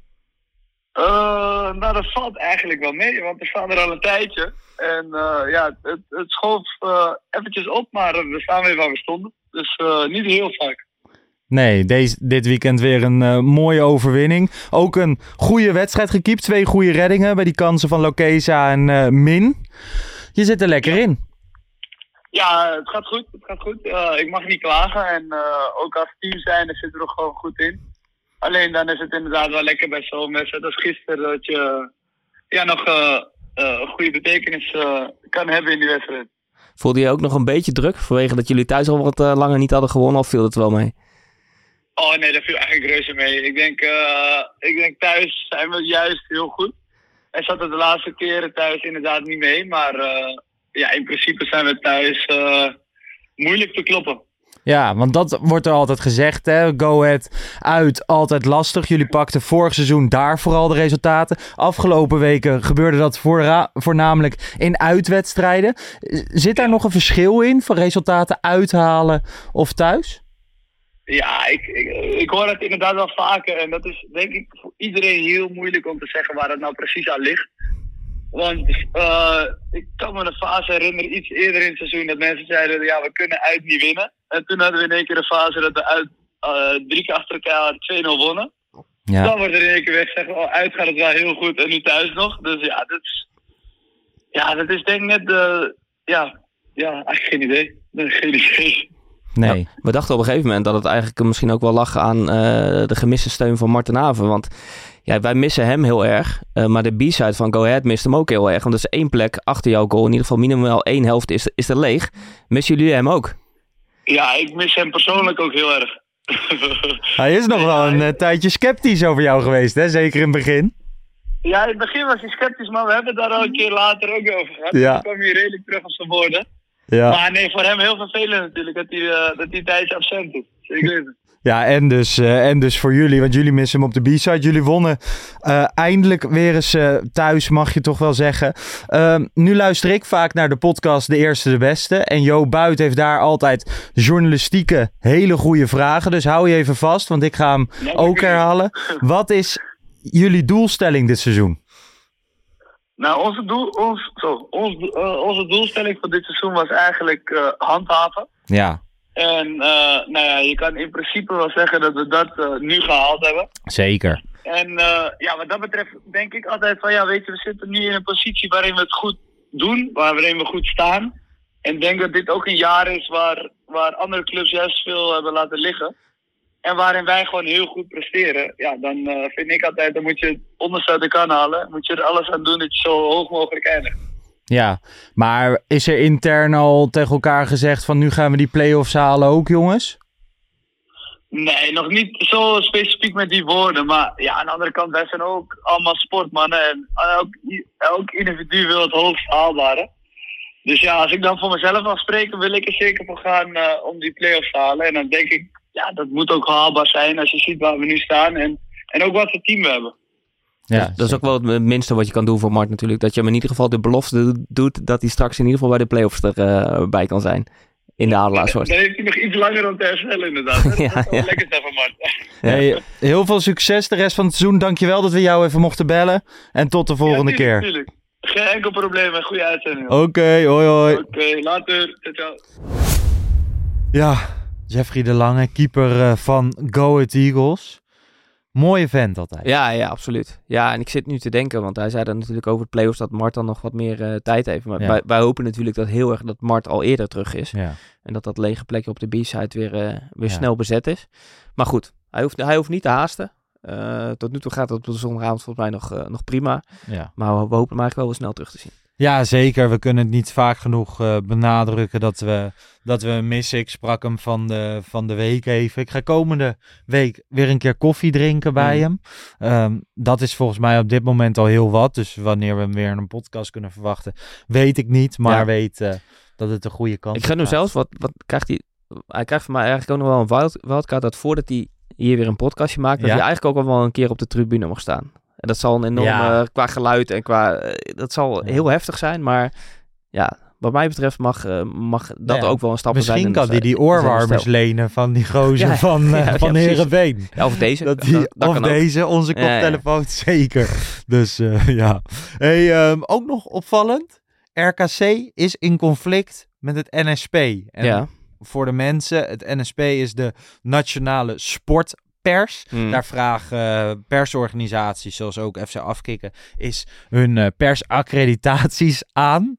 Nou, dat valt eigenlijk wel mee, want we staan er al een tijdje. En het schoof eventjes op, maar we staan weer waar we stonden. Dus niet heel vaak. Nee, dit weekend weer een mooie overwinning. Ook een goede wedstrijd gekiept. 2 goede reddingen bij die kansen van Lokesa en Min. Je zit er lekker in. Ja, het gaat goed. Ik mag niet klagen. En ook als team zijn, dan zitten we er gewoon goed in. Alleen dan is het inderdaad wel lekker bij zo'n wedstrijd als gisteren dat je nog een goede betekenis kan hebben in die wedstrijd. Voelde je ook nog een beetje druk vanwege dat jullie thuis al wat langer niet hadden gewonnen, of viel het wel mee? Oh nee, dat viel eigenlijk reuze mee. Ik denk thuis zijn we juist heel goed. En zat er de laatste keren thuis inderdaad niet mee, maar in principe zijn we thuis moeilijk te kloppen. Ja, want dat wordt er altijd gezegd, hè. Go Ahead uit, altijd lastig. Jullie pakten vorig seizoen daar vooral de resultaten. Afgelopen weken gebeurde dat voornamelijk in uitwedstrijden. Zit daar nog een verschil in van resultaten uithalen of thuis? Ja, ik hoor het inderdaad wel vaker. En dat is denk ik voor iedereen heel moeilijk om te zeggen waar het nou precies aan ligt. Want ik kan me een fase herinneren, iets eerder in het seizoen, dat mensen zeiden, we kunnen uit niet winnen. En toen hadden we in één keer een fase dat we uit 3 keer achter elkaar 2-0 wonnen. Ja. Dan wordt er in één keer weg zeggen, uit gaat het wel heel goed en nu thuis nog. Dus dat is denk ik net eigenlijk geen idee. Geen idee. Nee. Ja, we dachten op een gegeven moment dat het eigenlijk misschien ook wel lag aan de gemiste steun van Marten Haven. Want wij missen hem heel erg. Maar de B-side van Go Ahead mist hem ook heel erg. Want er is 1 plek achter jouw goal. In ieder geval minimaal 1 helft is er leeg. Missen jullie hem ook? Ja, ik mis hem persoonlijk ook heel erg. Hij is nog wel een tijdje sceptisch over jou geweest, hè? Zeker in het begin. Ja, in het begin was hij sceptisch, maar we hebben het daar al een keer later ook over gehad. Ja. Toen kwam hij redelijk terug op zijn woorden. Ja. Maar nee, voor hem heel vervelend natuurlijk dat hij een tijdje absent is. Zeker. Ja, en dus voor jullie, want jullie missen hem op de B-side. Jullie wonnen eindelijk weer eens thuis, mag je toch wel zeggen. Nu luister ik vaak naar de podcast De Eerste de Beste. En Jo Buit heeft daar altijd journalistieke hele goede vragen. Dus hou je even vast, want ik ga hem ook herhalen. Wat is jullie doelstelling dit seizoen? Nou, onze doelstelling voor dit seizoen was eigenlijk handhaven. Ja. En je kan in principe wel zeggen dat we dat nu gehaald hebben. Zeker. En wat dat betreft denk ik altijd van we zitten nu in een positie waarin we het goed doen, waarin we goed staan. En ik denk dat dit ook een jaar is waar andere clubs juist veel hebben laten liggen. En waarin wij gewoon heel goed presteren. Ja, dan vind ik altijd, dan moet je het onderste uit de kan halen. Moet je er alles aan doen dat je zo hoog mogelijk eindigt. Ja, maar is er intern al tegen elkaar gezegd van nu gaan we die play-offs halen ook, jongens? Nee, nog niet zo specifiek met die woorden. Maar aan de andere kant, wij zijn ook allemaal sportmannen. En elk individu wil het hoogst haalbare. Dus als ik dan voor mezelf mag spreken, wil ik er zeker voor gaan om die play-offs te halen. En dan denk ik, dat moet ook haalbaar zijn als je ziet waar we nu staan. En ook wat voor team we hebben. Ja, dat is ook wel het minste wat je kan doen voor Mart natuurlijk. Dat je hem in ieder geval de belofte doet dat hij straks in ieder geval bij de play-offs erbij kan zijn. in de Adelaarshorst. Dan heeft hij nog iets langer om te herstellen inderdaad. Dat is wel lekker zijn van Mart. Hey, heel veel succes de rest van het seizoen. Dankjewel dat we jou even mochten bellen. En tot de volgende keer. Tuurlijk. Geen enkel probleem en goede uitzending. Oké, hoi. Oké, later. Ciao. Ja, Jeffrey de Lange, keeper van Go Ahead Eagles. Mooie vent altijd. Ja, absoluut. Ja, en ik zit nu te denken, want hij zei dan natuurlijk over de play-offs dat Mart dan nog wat meer tijd heeft. Maar wij hopen natuurlijk dat heel erg dat Mart al eerder terug is. Ja. En dat lege plekje op de B-side weer snel bezet is. Maar goed, hij hoeft niet te haasten. Tot nu toe gaat het op de zondagavond volgens mij nog prima. Ja. Maar we hopen hem eigenlijk wel weer snel terug te zien. Ja, zeker. We kunnen het niet vaak genoeg benadrukken dat we missen. Ik sprak hem van de week even. Ik ga komende week weer een keer koffie drinken bij hem. Dat is volgens mij op dit moment al heel wat. Dus wanneer we hem weer in een podcast kunnen verwachten, weet ik niet. Maar weet dat het een goede kans is. Ik ga nu zelfs, wat krijgt hij? Hij krijgt van mij eigenlijk ook nog wel een wildcard dat voordat hij hier weer een podcastje maakt, dat hij eigenlijk ook wel een keer op de tribune mag staan. En dat zal een enorm, qua geluid en dat zal heel heftig zijn, maar ja, wat mij betreft mag dat ook wel een stap zijn. Misschien kan hij die oorwarmers lenen van die gozer van Heerenveen. Ja, of deze. Dat deze, onze koptelefoon, zeker. Dus ja. Hey, ook nog opvallend, RKC is in conflict met het NSP. En voor de mensen, het NSP is de Nationale Sportpers. Daar vragen persorganisaties zoals ook FC Afkikken is hun persaccreditaties aan.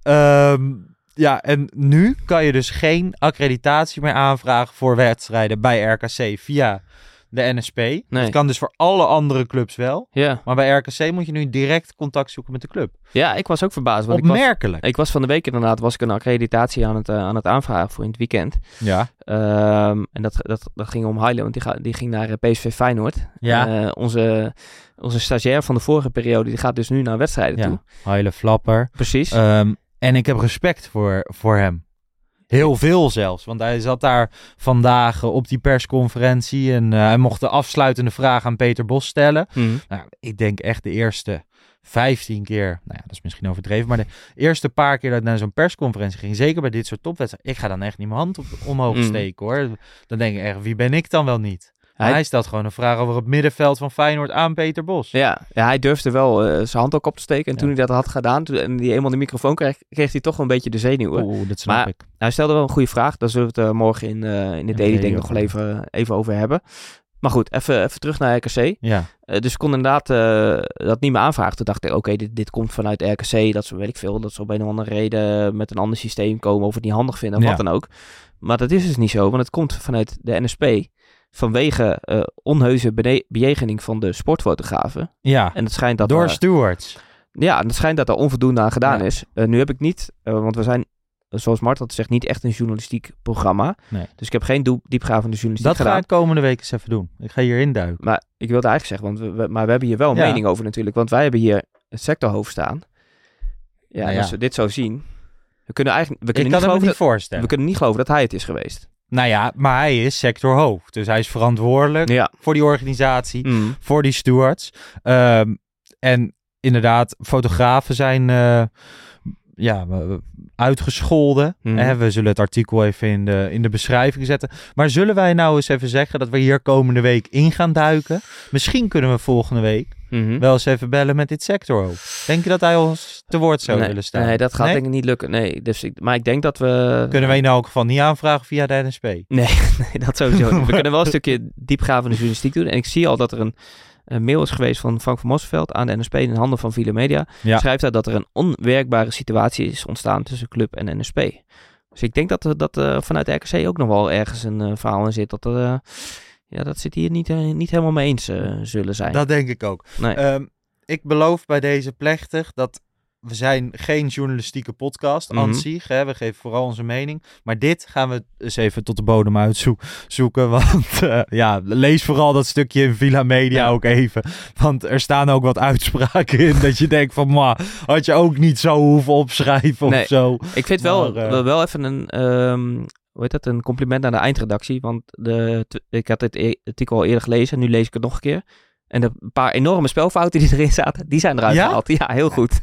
En nu kan je dus geen accreditatie meer aanvragen voor wedstrijden bij RKC via de NSP. Nee. Dat kan dus voor alle andere clubs wel. Ja. Maar bij RKC moet je nu direct contact zoeken met de club. Ja, ik was ook verbaasd. Want opmerkelijk. Ik was van de week inderdaad een accreditatie aan het aanvragen voor in het weekend. Ja. En dat ging om Haile, want die ging naar PSV Feyenoord. Ja. Onze stagiair van de vorige periode, die gaat dus nu naar wedstrijden toe. Haile Flapper. Precies. En ik heb respect voor hem. Heel veel zelfs, want hij zat daar vandaag op die persconferentie en hij mocht de afsluitende vraag aan Peter Bos stellen. Nou, ik denk echt de eerste 15 keer, nou ja, dat is misschien overdreven, maar de eerste paar keer dat ik naar zo'n persconferentie ging, zeker bij dit soort topwedstrijden, ik ga dan echt niet mijn hand omhoog steken hoor. Dan denk ik echt, wie ben ik dan wel niet? Hij stelt gewoon een vraag over het middenveld van Feyenoord aan Peter Bos. Ja, hij durfde wel zijn hand ook op te steken. En toen hij dat had gedaan, en die eenmaal de microfoon kreeg hij toch wel een beetje de zenuwen. Oeh, dat snap ik. Hij stelde wel een goede vraag. Daar zullen we het morgen in de daily denk ik nog wel even over hebben. Maar goed, even terug naar RKC. Ja. Dus ik kon inderdaad dat niet meer aanvragen. Toen dacht ik, oké, dit komt vanuit RKC. Dat ze, weet ik veel, dat ze op een of andere reden met een ander systeem komen of het niet handig vinden of wat dan ook. Maar dat is dus niet zo, want het komt vanuit de NSP. Vanwege onheuse bejegening van de sportfotografen. Ja, en het schijnt dat door stewards. Ja, en het schijnt dat er onvoldoende aan gedaan is. Nu heb ik niet, want we zijn, zoals Mart had gezegd, niet echt een journalistiek programma. Nee. Dus ik heb geen diepgravende journalistiek gedaan. Dat ga ik komende week eens even doen. Ik ga hierin duiken. Maar ik wilde eigenlijk zeggen, want we hebben hier wel een mening over natuurlijk. Want wij hebben hier het sectorhoofd staan. Ja, als we dit zo zien. We kunnen niet voorstellen. We kunnen niet geloven dat hij het is geweest. Nou ja, maar hij is sectorhoofd. Dus hij is verantwoordelijk voor die organisatie, voor die stewards. En inderdaad, fotografen zijn uitgescholden. We zullen het artikel even in de beschrijving zetten. Maar zullen wij nou eens even zeggen dat we hier komende week in gaan duiken? Misschien kunnen we volgende week wel eens even bellen met dit sectorhoofd. Denk je dat hij ons te woord zou willen staan? Nee, dat gaat denk ik niet lukken. Nee, maar ik denk dat we... Kunnen wij in elk geval niet aanvragen via de NSP? Nee, dat sowieso niet. We kunnen wel een stukje diepgravende journalistiek doen. En ik zie al dat er een mail is geweest van Frank van Mosselveld aan de NSP in handen van Villa Media. Ja. Schrijft hij dat er een onwerkbare situatie is ontstaan tussen club en NSP. Dus ik denk dat vanuit RKC ook nog wel ergens een verhaal in zit. Dat zit hier niet helemaal mee eens zullen zijn. Dat denk ik ook. Nee. Ik beloof bij deze plechtig dat we zijn geen journalistieke podcast aan zich. We geven vooral onze mening. Maar dit gaan we eens even tot de bodem uitzoeken. Want lees vooral dat stukje in Villa Media ook even. Want er staan ook wat uitspraken in dat je denkt van, had je ook niet zo hoeven opschrijven of zo. Ik vind wel even een compliment aan de eindredactie. Want ik had dit artikel al eerder gelezen en nu lees ik het nog een keer. En de paar enorme spelfouten die erin zaten, die zijn eruit gehaald. Ja, heel goed.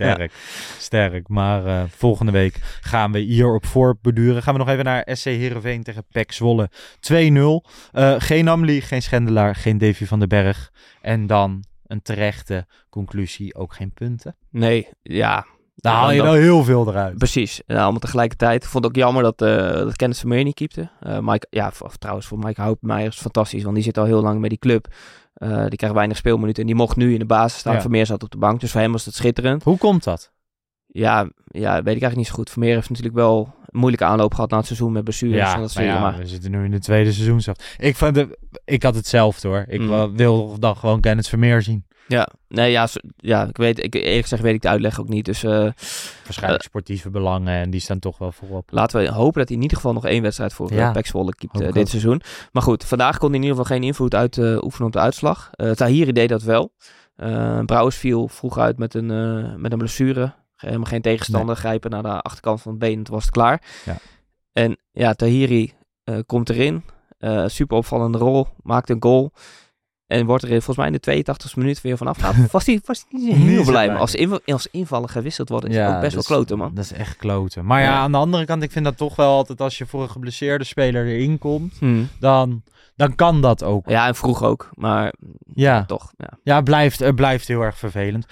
Sterk. Maar volgende week gaan we hierop voortborduren. Gaan we nog even naar SC Heerenveen tegen PEC Zwolle. 2-0. Geen Namli, geen Schendelaar, geen Davy van den Berg. En dan een terechte conclusie, ook geen punten. Nee, ja. Daar haal je wel heel veel eruit. Precies. Allemaal tegelijkertijd. Ik vond het ook jammer dat Kenneth Vermeer niet keepte. Trouwens, voor Mike Houtmeijer is het fantastisch, want die zit al heel lang bij die club. Die krijgt weinig speelminuten en die mocht nu in de basis staan. Ja. Vermeer zat op de bank, dus voor hem was het schitterend. Hoe komt dat? Ja, weet ik eigenlijk niet zo goed. Vermeer heeft natuurlijk wel een moeilijke aanloop gehad na het seizoen met blessures. Maar we zitten nu in de tweede seizoenshelft. Ik had hetzelfde hoor. Ik wil dan gewoon Kenneth Vermeer zien. Ja, nee, eerlijk gezegd weet ik de uitleg ook niet. Dus, waarschijnlijk sportieve belangen en die staan toch wel voorop. Laten we hopen dat hij in ieder geval nog 1 wedstrijd voor PEC Zwolle keept dit seizoen. Maar goed, vandaag kon hij in ieder geval geen invloed uitoefenen op de uitslag. Tahiri deed dat wel. Brouwers viel vroeg uit met een blessure. Helemaal geen tegenstander, grijpen naar de achterkant van het been en toen was het klaar. Ja. En ja, Tahiri komt erin. Super opvallende rol, maakt een goal. En wordt er volgens mij in de 82e minuut weer vanaf gehaald. Was hij niet heel blij. Maar als invaller gewisseld wordt, is het ook best wel kloten, man. Dat is echt kloten. Maar ja, aan de andere kant, ik vind dat toch wel altijd als je voor een geblesseerde speler erin komt, dan kan dat ook. Ja, en vroeg ook. Maar toch. Ja, het blijft heel erg vervelend.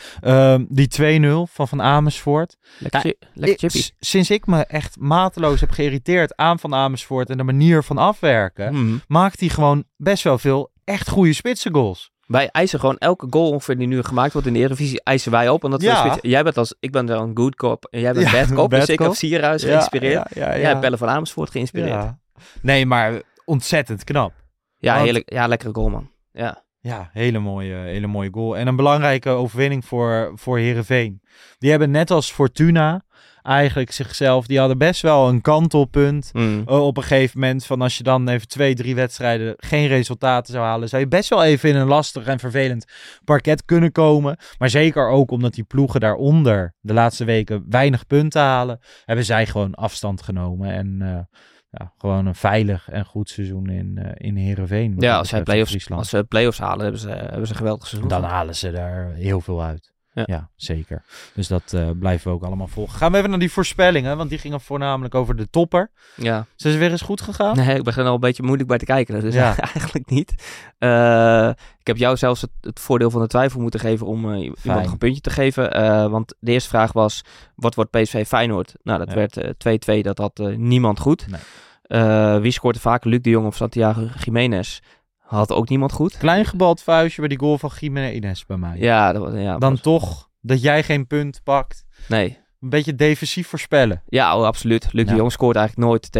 Die 2-0 van Amersfoort. Lekker chippy. Sinds ik me echt mateloos heb geïrriteerd aan Van Amersfoort en de manier van afwerken, maakt hij gewoon best wel veel echt goede spitsengoals. Wij eisen gewoon elke goal ongeveer die nu gemaakt wordt in de Eredivisie, eisen wij op. En dat ik ben dan een good cop en jij bent bad cop. Dus ik heb Sierhuis geïnspireerd. Jij hebt Pelle van Amersfoort geïnspireerd. Ja. Nee, maar ontzettend knap. Ja, heerlijk, lekkere goal, man. Ja, hele mooie goal. En een belangrijke overwinning voor Heerenveen. Die hebben net als Fortuna eigenlijk zichzelf, die hadden best wel een kantelpunt op een gegeven moment van als je dan even 2-3 wedstrijden geen resultaten zou halen, zou je best wel even in een lastig en vervelend parket kunnen komen. Maar zeker ook omdat die ploegen daaronder de laatste weken weinig punten halen, hebben zij gewoon afstand genomen en gewoon een veilig en goed seizoen in Heerenveen. Ja, als ze play-offs halen, hebben ze een geweldig seizoen. Dan halen ze daar heel veel uit. Ja, zeker. Dus dat blijven we ook allemaal volgen. Gaan we even naar die voorspellingen, want die gingen voornamelijk over de topper. Ja. Zijn ze weer eens goed gegaan? Nee, ik begin al een beetje moeilijk bij te kijken. Dus eigenlijk niet. Ik heb jou zelfs het voordeel van de twijfel moeten geven om iemand nog een puntje te geven. Want de eerste vraag was, wat wordt PSV Feyenoord? Nou, dat werd 2-2. Dat had niemand goed. Nee. Wie scoort er vaak? Luc de Jong of Santiago Jiménez? Had ook niemand goed. Klein gebald vuistje bij die goal van Jiménez bij mij. Dan toch dat jij geen punt pakt. Nee. Een beetje defensief voorspellen. Ja, absoluut. Luc de Jong scoort eigenlijk nooit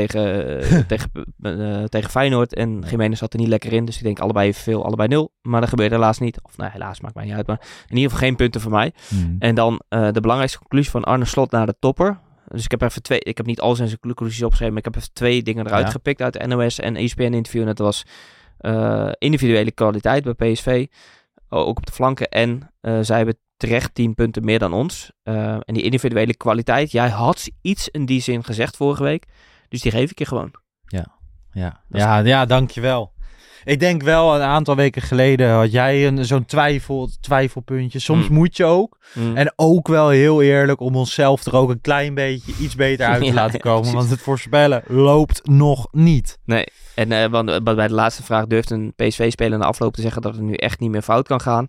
tegen Feyenoord. En Jiménez zat er niet lekker in. Dus ik denk allebei evenveel, allebei 0. Maar dat gebeurt helaas niet. Of helaas, maakt mij niet uit. Maar in ieder geval geen punten voor mij. En dan de belangrijkste conclusie van Arne Slot naar de topper. Dus ik heb even ik heb niet al zijn conclusies opgeschreven. Maar ik heb even 2 dingen eruit gepikt uit de NOS en ESPN interview. En dat was individuele kwaliteit bij PSV. Ook op de flanken. En zij hebben terecht 10 punten meer dan ons. En die individuele kwaliteit. Jij had iets in die zin gezegd vorige week. Dus die geef ik je gewoon. Ja, dankjewel. Ik denk wel, een aantal weken geleden had jij zo'n twijfelpuntje. Soms moet je ook. En ook wel heel eerlijk om onszelf er ook een klein beetje iets beter uit te laten komen. Precies. Want het voorspellen loopt nog niet. Nee, en bij de laatste vraag durft een PSV-speler na afloop te zeggen dat het nu echt niet meer fout kan gaan.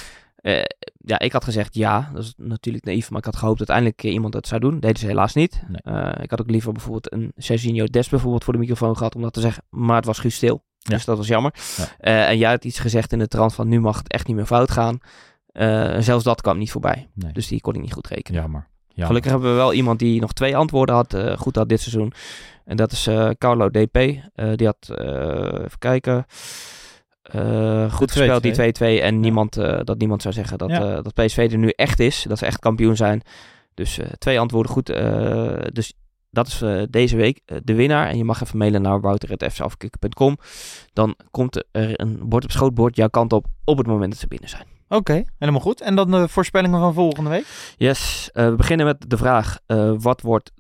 Ik had gezegd ja, dat is natuurlijk naïef, maar ik had gehoopt dat eindelijk iemand dat zou doen. Deden ze helaas niet. Nee. Ik had ook liever bijvoorbeeld een Serginho Dest bijvoorbeeld voor de microfoon gehad om dat te zeggen, maar het was Guus Stil. Ja. Dus dat was jammer. Ja. En jij had iets gezegd in de trant van nu mag het echt niet meer fout gaan. Zelfs dat kwam niet voorbij. Nee. Dus die kon ik niet goed rekenen. Jammer. Gelukkig hebben we wel iemand die nog 2 antwoorden goed had dit seizoen. En dat is Carlo DP. Die had, even kijken, goed gespeeld, die 2-2. En niemand zou zeggen dat PSV er nu echt is. Dat ze echt kampioen zijn. Dus 2 antwoorden goed. Dus dat is deze week de winnaar. En je mag even mailen naar wouter@fcafkikken.com. Dan komt er een bord op schootbord jouw kant op het moment dat ze binnen zijn. Oké, helemaal goed. En dan de voorspellingen van volgende week? Yes, we beginnen met de vraag, wat wordt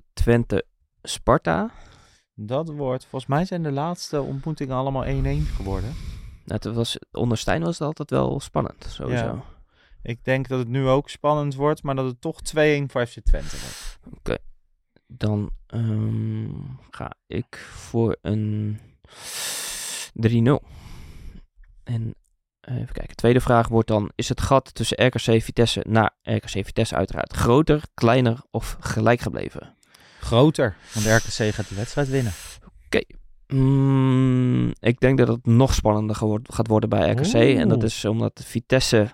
Twente-Sparta? Dat wordt, volgens mij zijn de laatste ontmoetingen allemaal 1-1 geworden. Onder Stijn was het altijd wel spannend, sowieso. Ja. Ik denk dat het nu ook spannend wordt, maar dat het toch 2-1 voor FC Twente wordt. Oké. Dan ga ik voor een 3-0. En even kijken. Tweede vraag wordt dan: is het gat tussen RKC Vitesse naar RKC Vitesse uiteraard groter, kleiner of gelijk gebleven? Groter, want de RKC gaat die wedstrijd winnen. Oké. Ik denk dat het nog spannender gaat worden bij RKC. En dat is omdat Vitesse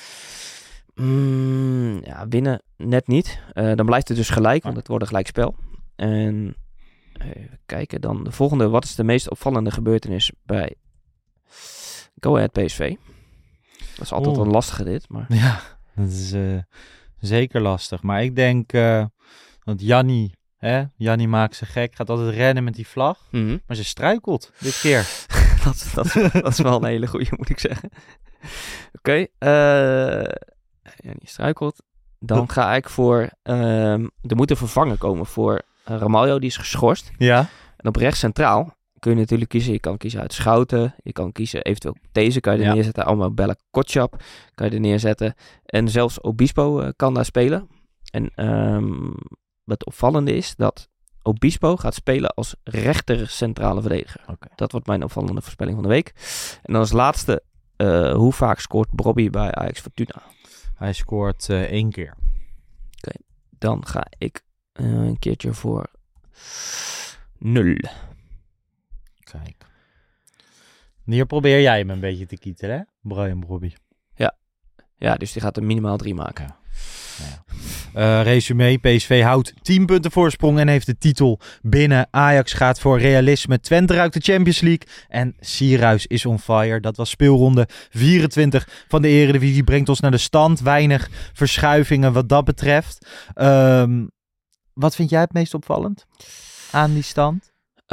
winnen net niet. Dan blijft het dus gelijk, want het wordt een gelijkspel. En even kijken dan. De volgende. Wat is de meest opvallende gebeurtenis bij Go Ahead PSV? Dat is altijd een lastige dit. Maar... Ja, dat is zeker lastig. Maar ik denk dat Jannie maakt ze gek. Gaat altijd rennen met die vlag. Mm-hmm. Maar ze struikelt dit keer. dat is wel een hele goeie, moet ik zeggen. Oké. Jannie struikelt. Dan ga ik voor... er moet een vervanger komen voor Ramaljo. Die is geschorst. Ja. En op rechts centraal kun je natuurlijk kiezen. Je kan kiezen uit Schouten. Je kan kiezen eventueel deze kan je er neerzetten. Allemaal Bella Kotschap kan je er neerzetten. En zelfs Obispo kan daar spelen. En wat opvallende is dat Obispo gaat spelen als rechter centrale verdediger. Okay. Dat wordt mijn opvallende voorspelling van de week. En dan als laatste, hoe vaak scoort Brobby bij Ajax Fortuna? Hij scoort 1 keer. Oké, dan ga ik een keertje voor 0. Kijk. Hier probeer jij hem een beetje te kietelen, hè? Brian Brobby. Ja, dus die gaat er minimaal 3 maken. Ja. Resume, PSV houdt 10 punten voorsprong en heeft de titel binnen. Ajax gaat voor realisme. Twente ruikt de Champions League. En Sierhuis is on fire. Dat was speelronde 24 van de Eredivisie. Brengt ons naar de stand. Weinig verschuivingen wat dat betreft. Wat vind jij het meest opvallend aan die stand?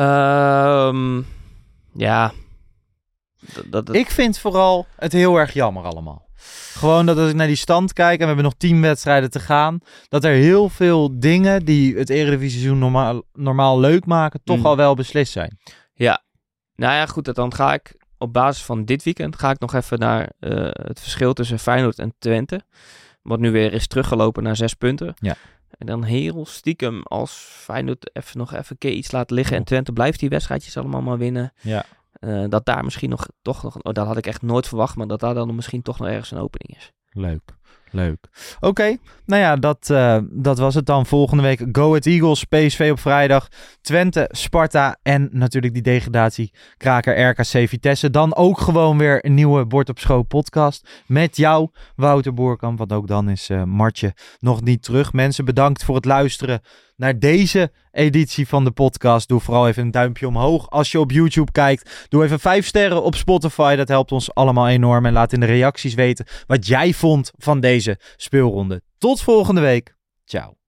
Ik vind vooral het heel erg jammer allemaal. Gewoon dat als ik naar die stand kijk en we hebben nog 10 wedstrijden te gaan, dat er heel veel dingen die het Eredivisie-seizoen normaal leuk maken, toch al wel beslist zijn. Ja, nou ja, goed. Dan ga ik op basis van dit weekend nog even naar het verschil tussen Feyenoord en Twente. Wat nu weer is teruggelopen naar 6 punten. Ja. En dan heel stiekem als Feyenoord nog even een keer iets laat liggen en Twente blijft die wedstrijdjes allemaal maar winnen. Ja. Dat daar misschien toch nog, dat had ik echt nooit verwacht, maar dat daar dan misschien toch nog ergens een opening is. Leuk. Oké, nou ja, dat was het dan. Volgende week Go Ahead Eagles, PSV op vrijdag, Twente, Sparta en natuurlijk die degradatiekraker RKC Vitesse. Dan ook gewoon weer een nieuwe Bord op Schoot podcast met jou, Wouter Boerkamp. Want ook dan is Martje nog niet terug. Mensen, bedankt voor het luisteren naar deze editie van de podcast. Doe vooral even een duimpje omhoog als je op YouTube kijkt. Doe even 5 sterren op Spotify. Dat helpt ons allemaal enorm. En laat in de reacties weten wat jij vond van deze speelronde. Tot volgende week. Ciao.